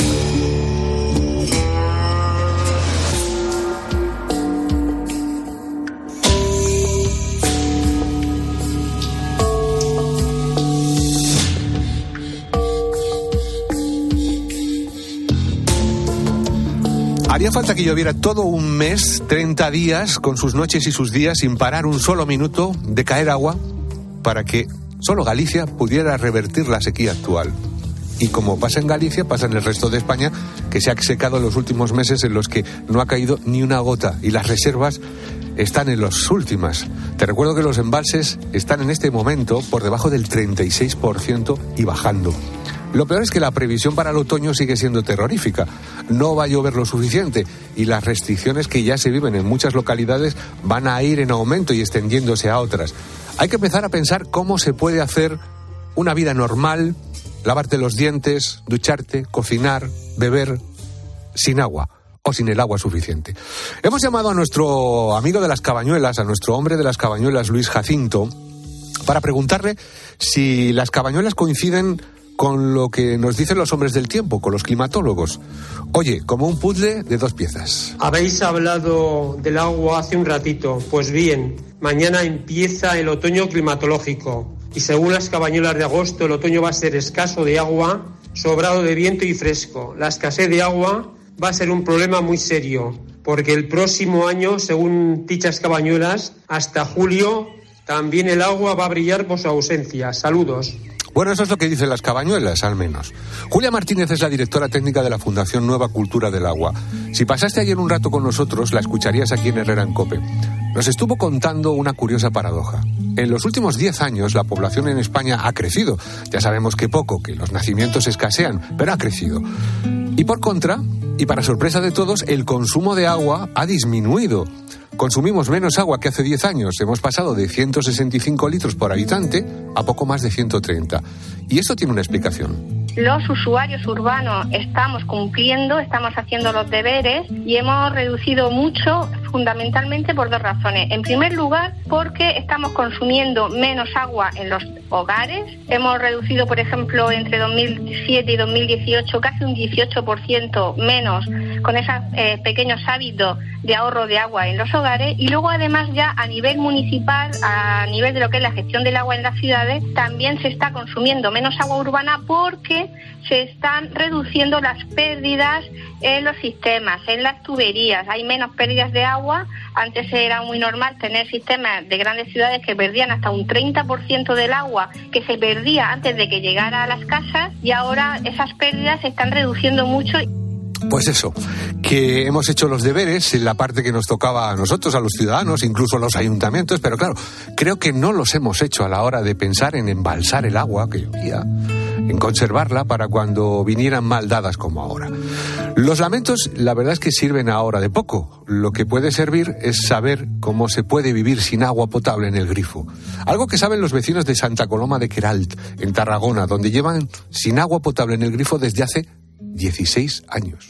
Haría falta que lloviera todo un mes, 30 días, con sus noches y sus días, sin parar un solo minuto de caer agua, para que solo Galicia pudiera revertir la sequía actual. Y como pasa en Galicia, pasa en el resto de España, que se ha secado en los últimos meses en los que no ha caído ni una gota y las reservas están en las últimas. Te recuerdo que los embalses están en este momento por debajo del 36% y bajando. Lo peor es que la previsión para el otoño sigue siendo terrorífica. No va a llover lo suficiente y las restricciones que ya se viven en muchas localidades van a ir en aumento y extendiéndose a otras. Hay que empezar a pensar cómo se puede hacer una vida normal, lavarte los dientes, ducharte, cocinar, beber, sin agua o sin el agua suficiente. Hemos llamado a nuestro amigo de las cabañuelas, a nuestro hombre de las cabañuelas, Luis Jacinto, para preguntarle si las cabañuelas coinciden con lo que nos dicen los hombres del tiempo, con los climatólogos. Oye, como un puzzle de 2 piezas. Habéis hablado del agua hace un ratito. Pues bien, mañana empieza el otoño climatológico y según las cabañuelas de agosto el otoño va a ser escaso de agua, sobrado de viento y fresco. La escasez de agua va a ser un problema muy serio porque el próximo año, según dichas cabañuelas, hasta julio también el agua va a brillar por su ausencia. Saludos. Bueno, eso es lo que dicen las cabañuelas, al menos. Julia Martínez es la directora técnica de la Fundación Nueva Cultura del Agua. Si pasaste ayer un rato con nosotros, la escucharías aquí en Herrera en COPE. Nos estuvo contando una curiosa paradoja. En los últimos 10 años, la población en España ha crecido. Ya sabemos que poco, que los nacimientos escasean, pero ha crecido. Y por contra, y para sorpresa de todos, el consumo de agua ha disminuido. Consumimos menos agua que hace 10 años. Hemos pasado de 165 litros por habitante a poco más de 130. Y esto tiene una explicación. Los usuarios urbanos estamos cumpliendo, estamos haciendo los deberes y hemos reducido mucho, fundamentalmente por 2 razones. En primer lugar, porque estamos consumiendo menos agua en los hogares. Hemos reducido, por ejemplo, entre 2007 y 2018 casi un 18% menos con esos pequeños hábitos de ahorro de agua en los hogares. Y luego, además, ya a nivel municipal, a nivel de lo que es la gestión del agua en las ciudades, también se está consumiendo menos agua urbana porque se están reduciendo las pérdidas en los sistemas, en las tuberías. Hay menos pérdidas de agua. Antes era muy normal tener sistemas de grandes ciudades que perdían hasta un 30% del agua que se perdía antes de que llegara a las casas, y ahora esas pérdidas se están reduciendo mucho. Pues eso, que hemos hecho los deberes en la parte que nos tocaba a nosotros, a los ciudadanos, incluso a los ayuntamientos, pero claro, creo que no los hemos hecho a la hora de pensar en embalsar el agua que llovía, en conservarla para cuando vinieran mal dadas como ahora. Los lamentos, la verdad es que sirven ahora de poco. Lo que puede servir es saber cómo se puede vivir sin agua potable en el grifo. Algo que saben los vecinos de Santa Coloma de Queralt, en Tarragona, donde llevan sin agua potable en el grifo desde hace 16 años.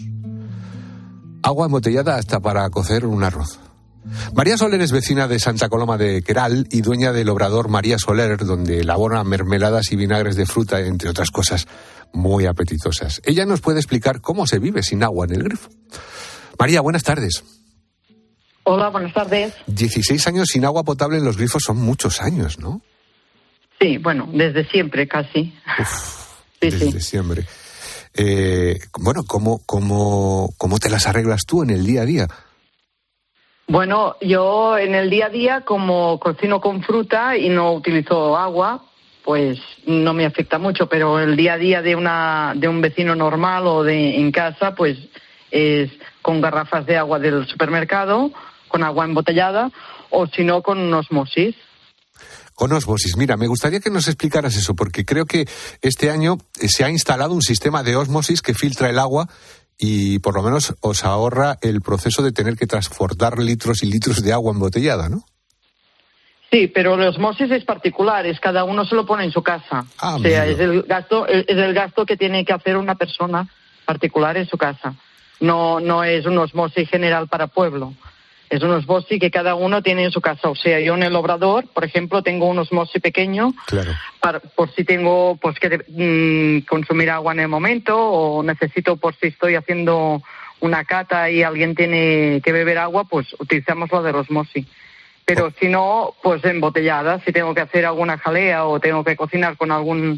Agua embotellada hasta para cocer un arroz. María Soler es vecina de Santa Coloma de Queralt y dueña del obrador María Soler, donde elabora mermeladas y vinagres de fruta, entre otras cosas muy apetitosas. Ella nos puede explicar cómo se vive sin agua en el grifo. María, buenas tardes. Hola, buenas tardes. 16 años sin agua potable en los grifos son muchos años, ¿no? Sí, bueno, desde siempre casi. Desde siempre. Bueno, ¿cómo te las arreglas tú en el día a día? Bueno, yo en el día a día, como cocino con fruta y no utilizo agua, pues no me afecta mucho, pero el día a día de un vecino normal o en casa, pues es con garrafas de agua del supermercado, con agua embotellada, o si no, con osmosis. Con osmosis. Mira, me gustaría que nos explicaras eso, porque creo que este año se ha instalado un sistema de osmosis que filtra el agua y por lo menos os ahorra el proceso de tener que transportar litros y litros de agua embotellada, ¿no? Sí, pero la osmosis es particular, cada uno se lo pone en su casa. O sea, es el gasto que tiene que hacer una persona particular en su casa. No es un osmosis general para pueblo. Es un osmosis que cada uno tiene en su casa. O sea, yo en el obrador, por ejemplo, tengo un osmosis pequeño, claro, por si tengo pues que consumir agua en el momento, o necesito por si estoy haciendo una cata y alguien tiene que beber agua, pues utilizamos la de osmosis. Pero si no, pues embotellada. Si tengo que hacer alguna jalea o tengo que cocinar con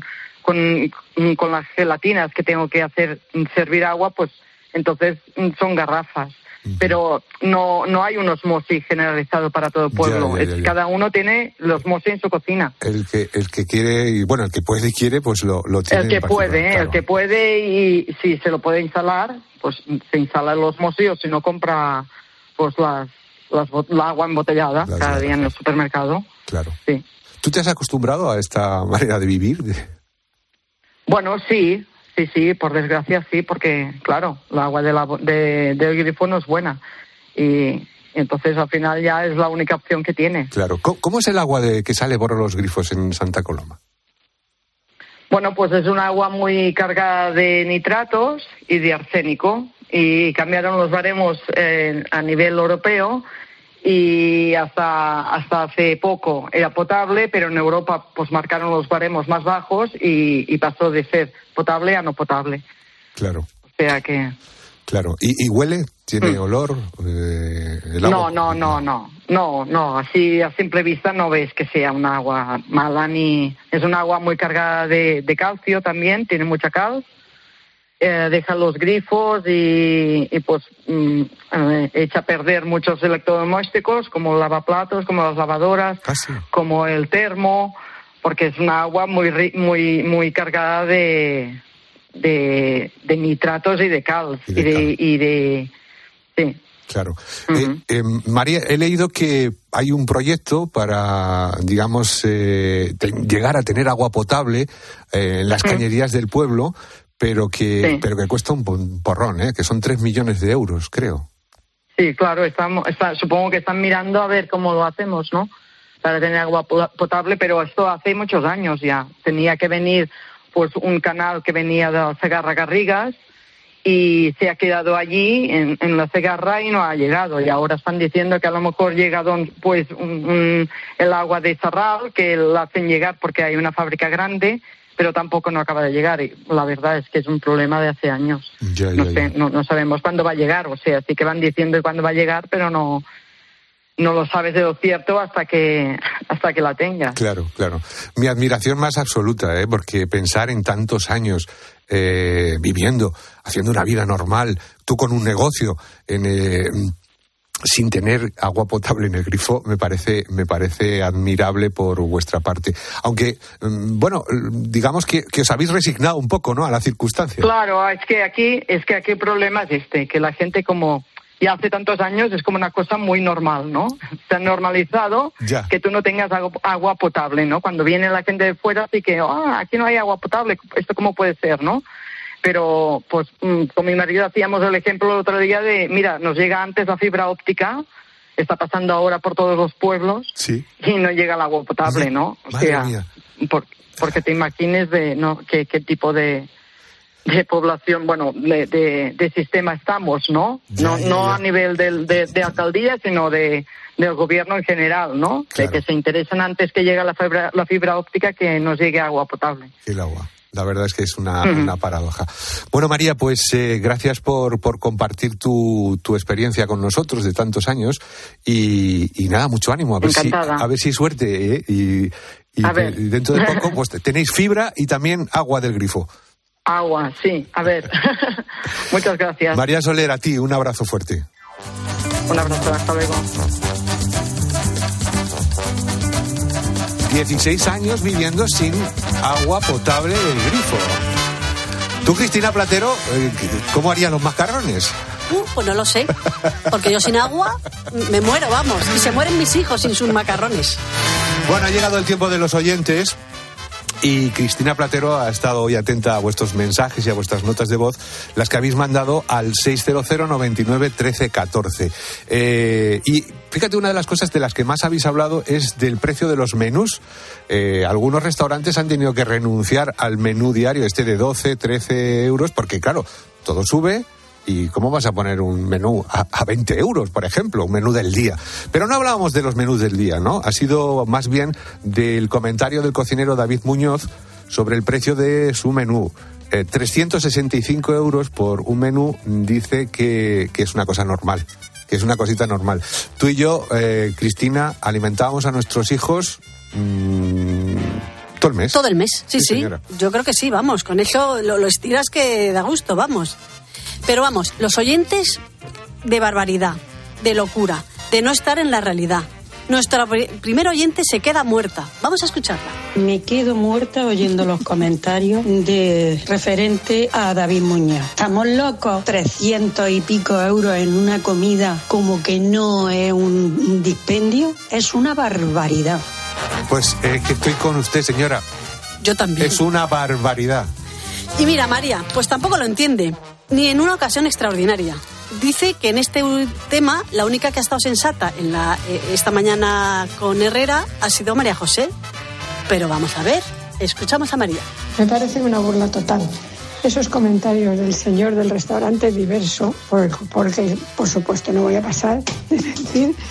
las gelatinas que tengo que hacer servir agua, pues entonces son garrafas. Pero no hay un osmosis generalizado para todo el pueblo. Ya. Cada uno tiene el osmosis en su cocina. El que quiere, y bueno, el que puede y quiere, pues lo tiene. El que puede y si se lo puede instalar, pues se instala el osmosis, o si no compra pues la agua embotellada cada día en el supermercado. Claro. Sí. ¿Tú te has acostumbrado a esta manera de vivir? Bueno, sí. Sí, por desgracia sí, porque, claro, el agua del grifo no es buena. Y entonces, al final, ya es la única opción que tiene. Claro. ¿Cómo es el agua que sale por los grifos en Santa Coloma? Bueno, pues es un agua muy cargada de nitratos y de arsénico. Y cambiaron los baremos a nivel europeo. y hasta hace poco era potable, pero en Europa pues marcaron los baremos más bajos y pasó de ser potable a no potable. Claro. O sea que... Claro. ¿Y huele? ¿Tiene olor? ¿El agua? No. Así a simple vista no ves que sea un agua mala ni... Es un agua muy cargada de calcio también, tiene mucha cal. Deja los grifos y pues echa a perder muchos electrodomésticos como lavaplatos, como las lavadoras, como el termo, porque es una agua muy cargada de nitratos y de cal sí. Claro. María, he leído que hay un proyecto para, digamos, llegar a tener agua potable en las cañerías del pueblo, pero que cuesta un porrón, que son 3 millones de euros, creo. Sí, claro, supongo que están mirando a ver cómo lo hacemos, ¿no? Para tener agua potable, pero esto hace muchos años ya. Tenía que venir pues un canal que venía de la Segarra-Garrigues y se ha quedado allí en la Segarra y no ha llegado. Y ahora están diciendo que a lo mejor llega pues el agua de Sarral, que la hacen llegar porque hay una fábrica grande, pero tampoco no acaba de llegar. Y la verdad es que es un problema de hace años. No sabemos cuándo va a llegar. O sea, sí que van diciendo cuándo va a llegar, pero no lo sabes de lo cierto hasta que la tengas. Claro. Mi admiración más absoluta, porque pensar en tantos años viviendo, haciendo una vida normal, tú con un negocio sin tener agua potable en el grifo, me parece admirable por vuestra parte. Aunque, digamos que os habéis resignado un poco, ¿no?, a la circunstancia. Claro, es que aquí el problema es que la gente como ya hace tantos años es como una cosa muy normal, ¿no? Se ha normalizado que tú no tengas agua potable, ¿no? Cuando viene la gente de fuera, así que, aquí no hay agua potable, ¿esto cómo puede ser, no? Pero, pues, con mi marido hacíamos el ejemplo el otro día de, mira, nos llega antes la fibra óptica, está pasando ahora por todos los pueblos, y no llega el agua potable, ¿no? O sea, porque te imagines qué tipo de población, de sistema estamos, ¿no? No a nivel de alcaldía, sino del gobierno en general, ¿no? Claro. Que se interesan antes que llegue la fibra óptica que nos llegue agua potable. El agua. La verdad es que es una paradoja. Bueno, María, pues gracias por compartir tu experiencia con nosotros de tantos años y nada, mucho ánimo. A ver si suerte. Y dentro de poco pues tenéis fibra y también agua del grifo. Agua, sí. A ver. Muchas gracias. María Soler, a ti, un abrazo fuerte. Un abrazo, hasta luego. 16 años viviendo sin agua potable del grifo. Tú, Cristina Platero, ¿cómo harías los macarrones? Pues no lo sé, porque yo sin agua me muero, vamos, y se mueren mis hijos sin sus macarrones. Bueno, ha llegado el tiempo de los oyentes. Y Cristina Platero ha estado hoy atenta a vuestros mensajes y a vuestras notas de voz, las que habéis mandado al 600 99 13 14. Y fíjate, una de las cosas de las que más habéis hablado es del precio de los menús. Algunos restaurantes han tenido que renunciar al menú diario de 12, 13 euros, porque claro, todo sube. ¿Y cómo vas a poner un menú a 20 euros, por ejemplo, un menú del día? Pero no hablábamos de los menús del día, ¿no? Ha sido más bien del comentario del cocinero David Muñoz sobre el precio de su menú. 365 euros por un menú, dice que es una cosa normal, que es una cosita normal. Tú y yo, Cristina, alimentábamos a nuestros hijos todo el mes. Todo el mes, sí. Señora. Yo creo que sí, vamos, con eso lo estiras que da gusto, vamos. Pero vamos, los oyentes de barbaridad, de locura, de no estar en la realidad. Nuestra primer oyente se queda muerta. Vamos a escucharla. Me quedo muerta oyendo los comentarios de referente a David Muñoz. Estamos locos, 300 y pico euros en una comida como que no es un dispendio. Es una barbaridad. Pues que estoy con usted, señora. Yo también. Es una barbaridad. Y mira, María, pues tampoco lo entiende. Ni en una ocasión extraordinaria. Dice que en este tema la única que ha estado sensata esta mañana con Herrera ha sido María José. Pero vamos a ver, escuchamos a María. Me parece una burla total. Esos comentarios del señor del restaurante Diverso, porque por supuesto no voy a pasar de decir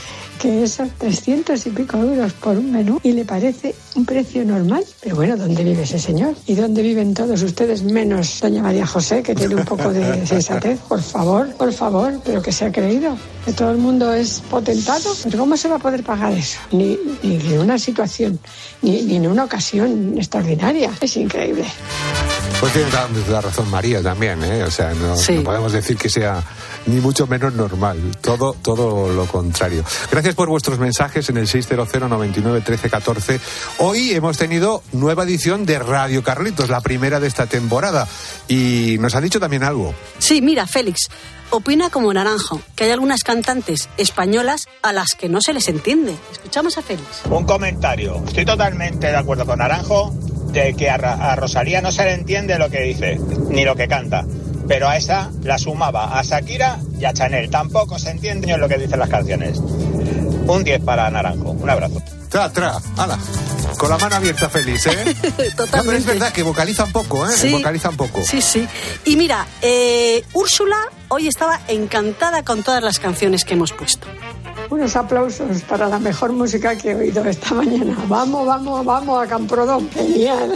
que esos 300 y pico euros por un menú y le parece un precio normal. Pero bueno, ¿dónde vive ese señor? ¿Y dónde viven todos ustedes menos doña María José, que tiene un poco de sensatez? Por favor, pero que se ha creído que todo el mundo es potentado. ¿Pero cómo se va a poder pagar eso? Ni en una situación, ni en una ocasión extraordinaria. Es increíble. Pues tiene la razón María también, ¿eh? O sea, no podemos decir que sea ni mucho menos normal, todo lo contrario. Gracias por vuestros mensajes en el 600 99 13 14. Hoy hemos tenido nueva edición de Radio Carlitos, la primera de esta temporada, y nos han dicho también algo. Sí, mira, Félix opina como Naranjo, que hay algunas cantantes españolas a las que no se les entiende. Escuchamos a Félix. Un comentario. Estoy totalmente de acuerdo con Naranjo de que a Rosalía no se le entiende lo que dice, ni lo que canta. Pero a esa la sumaba a Shakira y a Chanel. Tampoco se entiende lo que dicen las canciones. Un 10 para Naranjo. Un abrazo. ¡Hala! Con la mano abierta, Félix, ¿eh? Totalmente. No, pero es verdad que vocalizan poco, ¿eh? Sí. Vocalizan poco. Sí. Y mira, Úrsula hoy estaba encantada con todas las canciones que hemos puesto. Unos aplausos para la mejor música que he oído esta mañana. Vamos a Camprodón. Genial.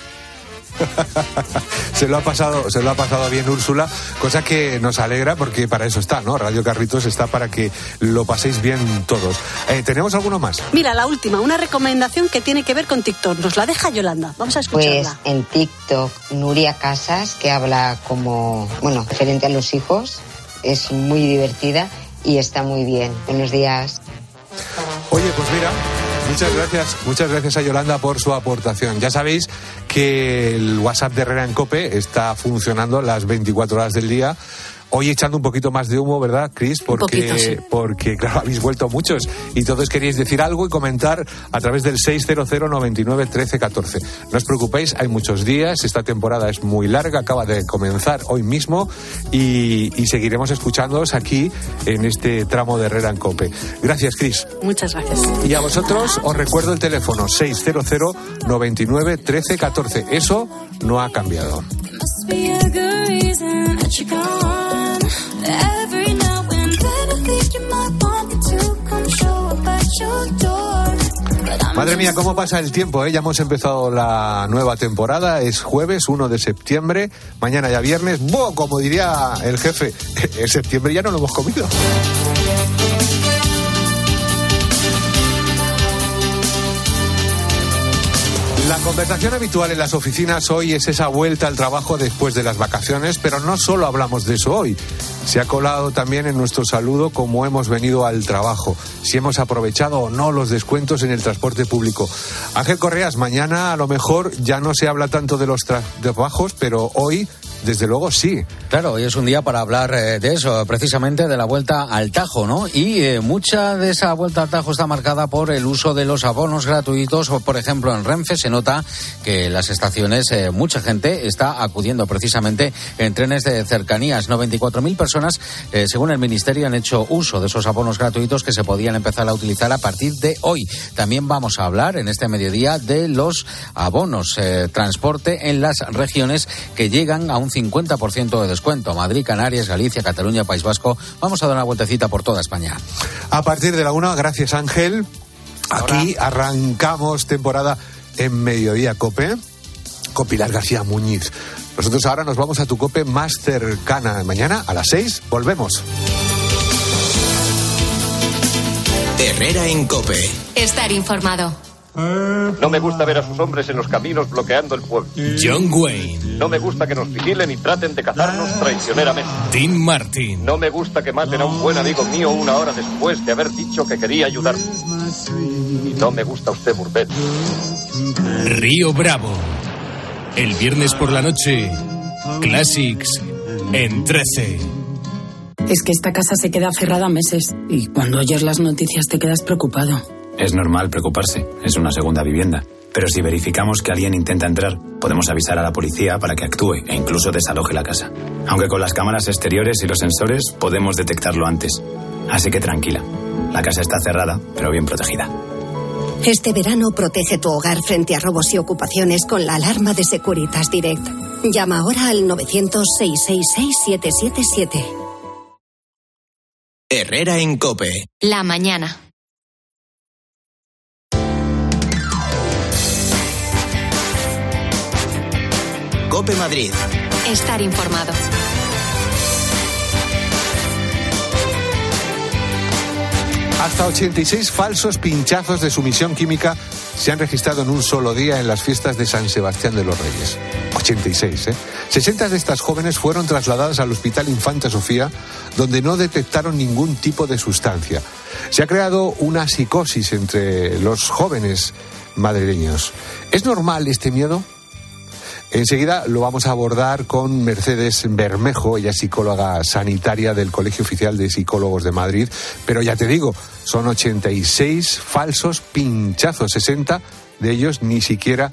Se lo ha pasado bien Úrsula, cosa que nos alegra porque para eso está, ¿no? Radio Carlitos está para que lo paséis bien todos. ¿Tenemos alguno más? Mira, la última, una recomendación que tiene que ver con TikTok. Nos la deja Yolanda. Vamos a escucharla. Pues en TikTok, Nuria Casas, que habla referente a los hijos, es muy divertida y está muy bien. Buenos días. Oye, pues mira, muchas gracias a Yolanda por su aportación. Ya sabéis que el WhatsApp de Herrera en COPE está funcionando las 24 horas del día. Hoy echando un poquito más de humo, ¿verdad, Cris? Porque claro, habéis vuelto muchos y todos queríais decir algo y comentar a través del 600 99 13 14. No os preocupéis, hay muchos días, esta temporada es muy larga, acaba de comenzar hoy mismo y seguiremos escuchándoos aquí en este tramo de Herrera en COPE. Gracias, Cris. Muchas gracias. Y a vosotros os recuerdo el teléfono 600 99 13 14. Eso no ha cambiado. Madre mía, cómo pasa el tiempo, ¿eh? Ya hemos empezado la nueva temporada, es jueves 1 de septiembre, mañana ya viernes. ¡Buah! Como diría el jefe, en septiembre ya no lo hemos comido. La conversación habitual en las oficinas hoy es esa vuelta al trabajo después de las vacaciones, pero no solo hablamos de eso hoy. Se ha colado también en nuestro saludo cómo hemos venido al trabajo, si hemos aprovechado o no los descuentos en el transporte público. Ángel Correas, mañana a lo mejor ya no se habla tanto de los trabajos, pero hoy desde luego sí. Claro, hoy es un día para hablar de eso, precisamente de la vuelta al Tajo, ¿no? Y mucha de esa vuelta al Tajo está marcada por el uso de los abonos gratuitos. O, por ejemplo, en Renfe se nota que en las estaciones mucha gente está acudiendo precisamente en trenes de cercanías. 94.000 personas, según el Ministerio, han hecho uso de esos abonos gratuitos que se podían empezar a utilizar a partir de hoy. También vamos a hablar en este mediodía de los abonos transporte en las regiones que llegan a un 50% de descuento. Madrid, Canarias, Galicia, Cataluña, País Vasco. Vamos a dar una vueltecita por toda España. A partir de la 1, gracias Ángel. Aquí arrancamos temporada en Mediodía COPE con Pilar García Muñiz. Nosotros ahora nos vamos a tu COPE más cercana. Mañana a las 6 volvemos. Herrera en COPE. Estar informado. No me gusta ver a sus hombres en los caminos bloqueando el pueblo. John Wayne. No me gusta que nos vigilen y traten de cazarnos traicioneramente. Tim Martin. No me gusta que maten a un buen amigo mío una hora después de haber dicho que quería ayudarme. Y no me gusta usted, Burdett. Río Bravo. El viernes por la noche, Classics en 13. Es que esta casa se queda cerrada meses y cuando oyes las noticias te quedas preocupado. Es normal preocuparse, es una segunda vivienda. Pero si verificamos que alguien intenta entrar, podemos avisar a la policía para que actúe e incluso desaloje la casa. Aunque con las cámaras exteriores y los sensores podemos detectarlo antes. Así que tranquila, la casa está cerrada, pero bien protegida. Este verano protege tu hogar frente a robos y ocupaciones con la alarma de Securitas Direct. Llama ahora al 900-666-777. Herrera en COPE. La mañana. COPE Madrid. Estar informado. Hasta 86 falsos pinchazos de sumisión química se han registrado en un solo día en las fiestas de San Sebastián de los Reyes. 86, ¿eh? 60 de estas jóvenes fueron trasladadas al Hospital Infanta Sofía, donde no detectaron ningún tipo de sustancia. Se ha creado una psicosis entre los jóvenes madrileños. ¿Es normal este miedo? Enseguida lo vamos a abordar con Mercedes Bermejo, ella es psicóloga sanitaria del Colegio Oficial de Psicólogos de Madrid, pero ya te digo, son 86 falsos pinchazos, 60 de ellos ni siquiera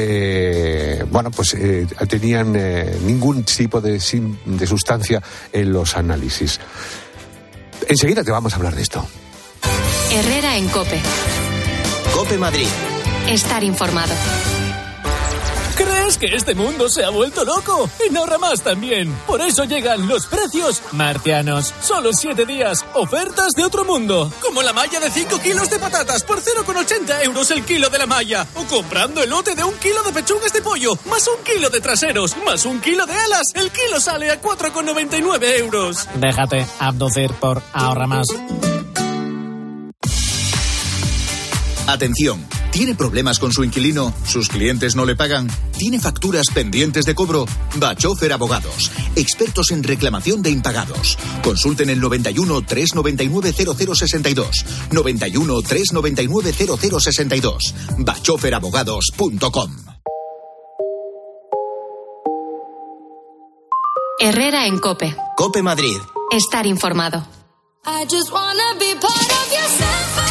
tenían ningún tipo de sustancia en los análisis. Enseguida te vamos a hablar de esto. Herrera en COPE. COPE Madrid. Estar informado. ¿Crees que este mundo se ha vuelto loco? En Ahorra Más también. Por eso llegan los precios marcianos. Solo 7 días. Ofertas de otro mundo. Como la malla de 5 kilos de patatas por 0,80 euros el kilo de la malla. O comprando el lote de 1 kilo de pechugas de pollo, más 1 kilo de traseros, más 1 kilo de alas. El kilo sale a 4,99 euros. Déjate abducir por Ahorra Más. Atención, ¿tiene problemas con su inquilino? ¿Sus clientes no le pagan? ¿Tiene facturas pendientes de cobro? Bachofer Abogados, expertos en reclamación de impagados. Consulten el 91 399 0062. 91 399 0062. bachoferabogados.com. Herrera en COPE. COPE Madrid. Estar informado. I just wanna be part of your symphony.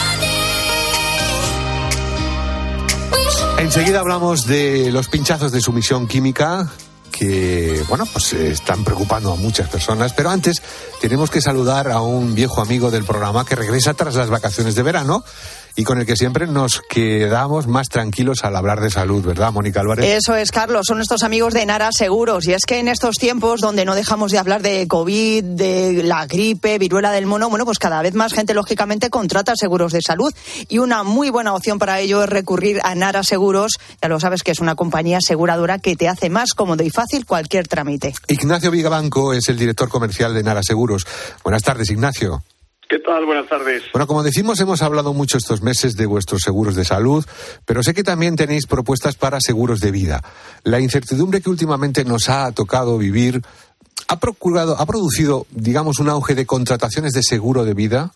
Enseguida hablamos de los pinchazos de sumisión química que, están preocupando a muchas personas. Pero antes tenemos que saludar a un viejo amigo del programa que regresa tras las vacaciones de verano y con el que siempre nos quedamos más tranquilos al hablar de salud, ¿verdad, Mónica Álvarez? Eso es, Carlos, son estos amigos de Nara Seguros. Y es que en estos tiempos donde no dejamos de hablar de COVID, de la gripe, viruela del mono, pues cada vez más gente, lógicamente, contrata seguros de salud. Y una muy buena opción para ello es recurrir a Nara Seguros. Ya lo sabes que es una compañía aseguradora que te hace más cómodo y fácil cualquier trámite. Ignacio Vigabanco es el director comercial de Nara Seguros. Buenas tardes, Ignacio. ¿Qué tal? Buenas tardes. Bueno, como decimos, hemos hablado mucho estos meses de vuestros seguros de salud, pero sé que también tenéis propuestas para seguros de vida. La incertidumbre que últimamente nos ha tocado vivir ha producido, digamos, un auge de contrataciones de seguro de vida.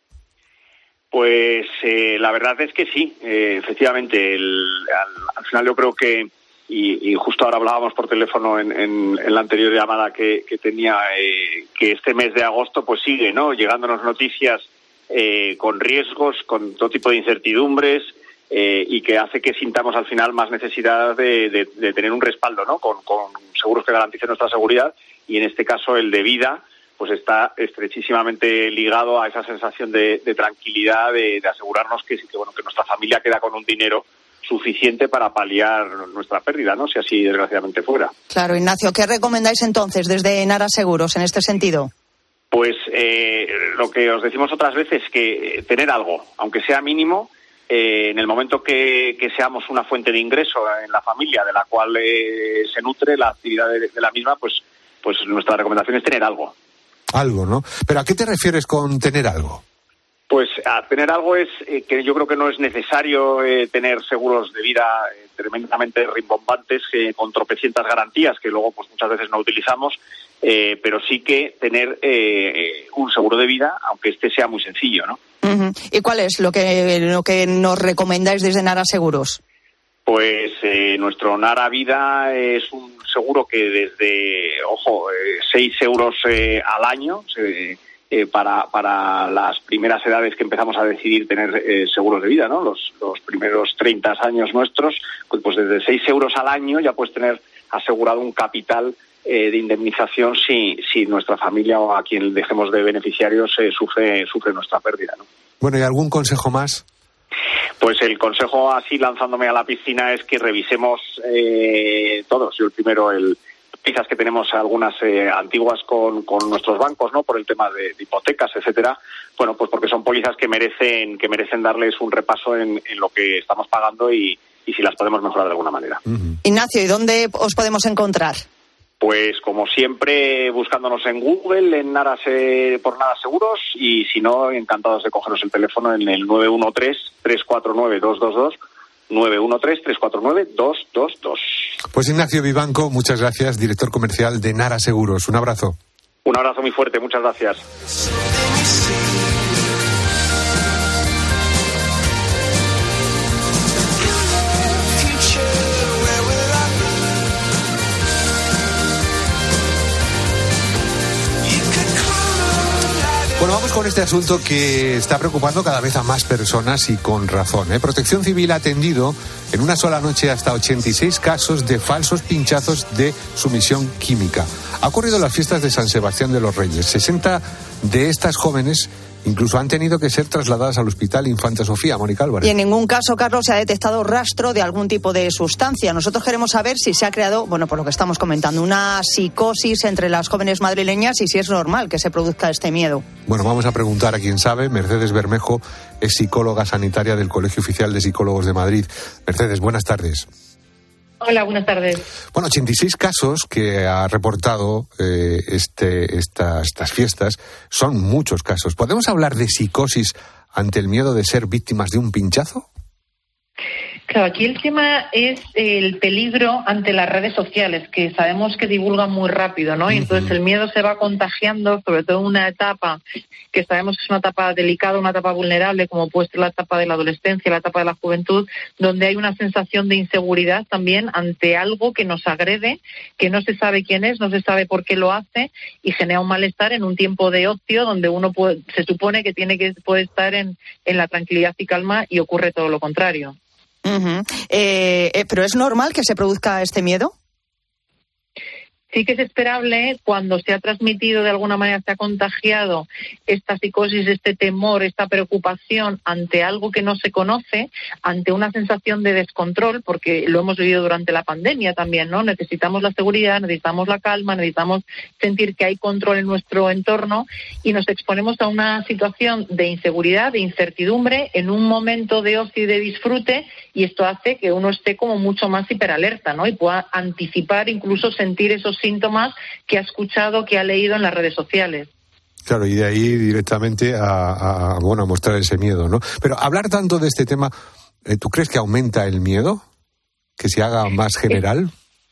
Pues la verdad es que sí, efectivamente. Al final yo creo que, y justo ahora hablábamos por teléfono en la anterior llamada que tenía, que este mes de agosto pues sigue, ¿no?, llegándonos noticias con riesgos, con todo tipo de incertidumbres, y que hace que sintamos al final más necesidad de tener un respaldo, ¿no?, con seguros que garanticen nuestra seguridad, y en este caso el de vida pues está estrechísimamente ligado a esa sensación de tranquilidad, de asegurarnos que nuestra familia queda con un dinero suficiente para paliar nuestra pérdida, ¿no?, si así desgraciadamente fuera. Claro, Ignacio, ¿qué recomendáis entonces desde Nara Seguros en este sentido? Pues lo que os decimos otras veces, que tener algo, aunque sea mínimo, en el momento que seamos una fuente de ingreso en la familia de la cual se nutre la actividad de la misma, pues nuestra recomendación es tener algo. Algo, ¿no? ¿Pero a qué te refieres con tener algo? Pues a tener algo es que yo creo que no es necesario tener seguros de vida tremendamente rimbombantes con tropecientas garantías que luego pues muchas veces no utilizamos, pero sí que tener un seguro de vida, aunque este sea muy sencillo, ¿no? Uh-huh. ¿Y cuál es lo que nos recomendáis desde Nara Seguros? Pues nuestro Nara Vida es un seguro que desde, 6 euros al año para las primeras edades que empezamos a decidir tener seguros de vida, ¿no? Los primeros 30 años nuestros, pues desde 6 euros al año ya puedes tener asegurado un capital de indemnización si nuestra familia o a quien dejemos de beneficiarios sufre nuestra pérdida, ¿no? Bueno, ¿y algún consejo más? Pues el consejo, así lanzándome a la piscina, es que revisemos todos. Yo el primero, quizás que tenemos algunas antiguas con nuestros bancos, ¿no?, por el tema de hipotecas, etcétera. Bueno, pues porque son pólizas que merecen darles un repaso en lo que estamos pagando y si las podemos mejorar de alguna manera. Ignacio, ¿y dónde os podemos encontrar? Pues como siempre, buscándonos en Google, en por Nara Seguros, y si no, encantados de cogeros el teléfono en el 913-349-222, 913-349-222. Pues Ignacio Vivanco, muchas gracias, director comercial de Nara Seguros. Un abrazo. Un abrazo muy fuerte, muchas gracias. Bueno, vamos con este asunto que está preocupando cada vez a más personas y con razón. Protección Civil ha atendido en una sola noche hasta 86 casos de falsos pinchazos de sumisión química. Ha ocurrido en las fiestas de San Sebastián de los Reyes. 60 de estas jóvenes incluso han tenido que ser trasladadas al Hospital Infanta Sofía. Mónica Álvarez. Y en ningún caso, Carlos, se ha detectado rastro de algún tipo de sustancia. Nosotros queremos saber si se ha creado, bueno, por lo que estamos comentando, una psicosis entre las jóvenes madrileñas y si es normal que se produzca este miedo. Bueno, vamos a preguntar a quien sabe. Mercedes Bermejo es psicóloga sanitaria del Colegio Oficial de Psicólogos de Madrid. Mercedes, buenas tardes. Hola, buenas tardes. Bueno, 86 casos que ha reportado estas fiestas son muchos casos. ¿Podemos hablar de psicosis ante el miedo de ser víctimas de un pinchazo? Claro, aquí el tema es el peligro ante las redes sociales, que sabemos que divulgan muy rápido, ¿no? Y entonces el miedo se va contagiando, sobre todo en una etapa que sabemos que es una etapa delicada, una etapa vulnerable, como puede ser la etapa de la adolescencia, la etapa de la juventud, donde hay una sensación de inseguridad también ante algo que nos agrede, que no se sabe quién es, no se sabe por qué lo hace, y genera un malestar en un tiempo de ocio donde uno se supone que puede estar en la tranquilidad y calma, y ocurre todo lo contrario. ¿Pero es normal que se produzca este miedo? Sí que es esperable cuando se ha transmitido, de alguna manera se ha contagiado esta psicosis, este temor, esta preocupación ante algo que no se conoce, ante una sensación de descontrol, porque lo hemos vivido durante la pandemia también, ¿no? Necesitamos la seguridad, necesitamos la calma, necesitamos sentir que hay control en nuestro entorno, y nos exponemos a una situación de inseguridad, de incertidumbre, en un momento de ocio y de disfrute, y esto hace que uno esté como mucho más hiperalerta, ¿no? Y pueda anticipar, incluso sentir esos síntomas que ha escuchado, que ha leído en las redes sociales. Claro, y de ahí directamente a mostrar ese miedo, ¿no? Pero hablar tanto de este tema, ¿tú crees que aumenta el miedo? ¿Que se haga más general?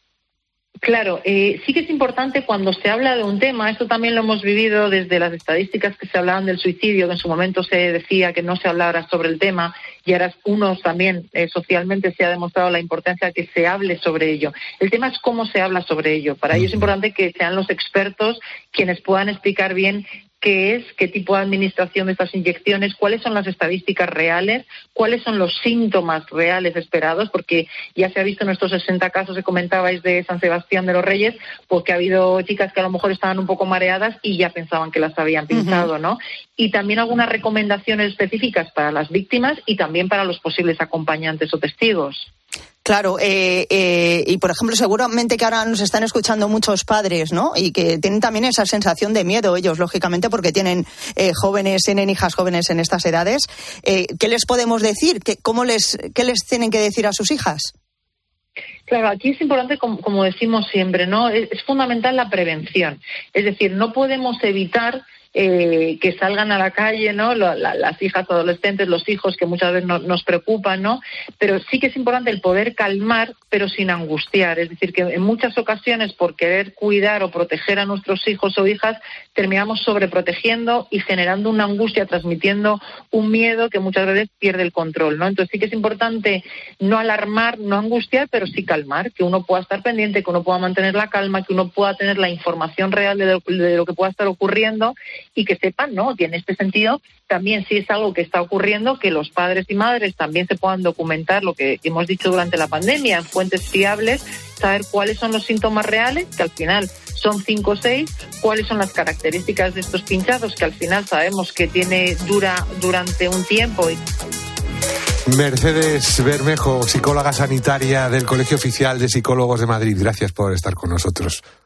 Claro, sí que es importante cuando se habla de un tema, esto también lo hemos vivido desde las estadísticas que se hablaban del suicidio, que en su momento se decía que no se hablara sobre el tema, y ahora también socialmente se ha demostrado la importancia de que se hable sobre ello. El tema es cómo se habla sobre ello. Para ello es importante que sean los expertos quienes puedan explicar bien qué es, qué tipo de administración de estas inyecciones, cuáles son las estadísticas reales, cuáles son los síntomas reales esperados, porque ya se ha visto en estos 60 casos que comentabais de San Sebastián de los Reyes, porque ha habido chicas que a lo mejor estaban un poco mareadas y ya pensaban que las habían pinchado, ¿no? Y también algunas recomendaciones específicas para las víctimas y también para los posibles acompañantes o testigos. Claro, y por ejemplo, seguramente que ahora nos están escuchando muchos padres, ¿no? Y que tienen también esa sensación de miedo ellos, lógicamente, porque tienen tienen hijas jóvenes en estas edades. ¿Qué les podemos decir? ¿Qué les tienen que decir a sus hijas? Claro, aquí es importante, como decimos siempre, ¿no? Es fundamental la prevención. Es decir, no podemos evitar que salgan a la calle, ¿no? Las hijas adolescentes, los hijos, que muchas veces nos preocupan, ¿no? Pero sí que es importante el poder calmar, pero sin angustiar. Es decir, que en muchas ocasiones, por querer cuidar o proteger a nuestros hijos o hijas, terminamos sobreprotegiendo y generando una angustia, transmitiendo un miedo que muchas veces pierde el control, ¿no? Entonces sí que es importante no alarmar, no angustiar, pero sí calmar, que uno pueda estar pendiente, que uno pueda mantener la calma, que uno pueda tener la información real de lo que pueda estar ocurriendo, y que sepan, ¿no?, que en este sentido también, si es algo que está ocurriendo, que los padres y madres también se puedan documentar lo que hemos dicho durante la pandemia en fuentes fiables, saber cuáles son los síntomas reales, que al final son 5 o 6, cuáles son las características de estos pinchazos, que al final sabemos que dura durante un tiempo. Mercedes Bermejo, psicóloga sanitaria del Colegio Oficial de Psicólogos de Madrid. Gracias por estar con nosotros.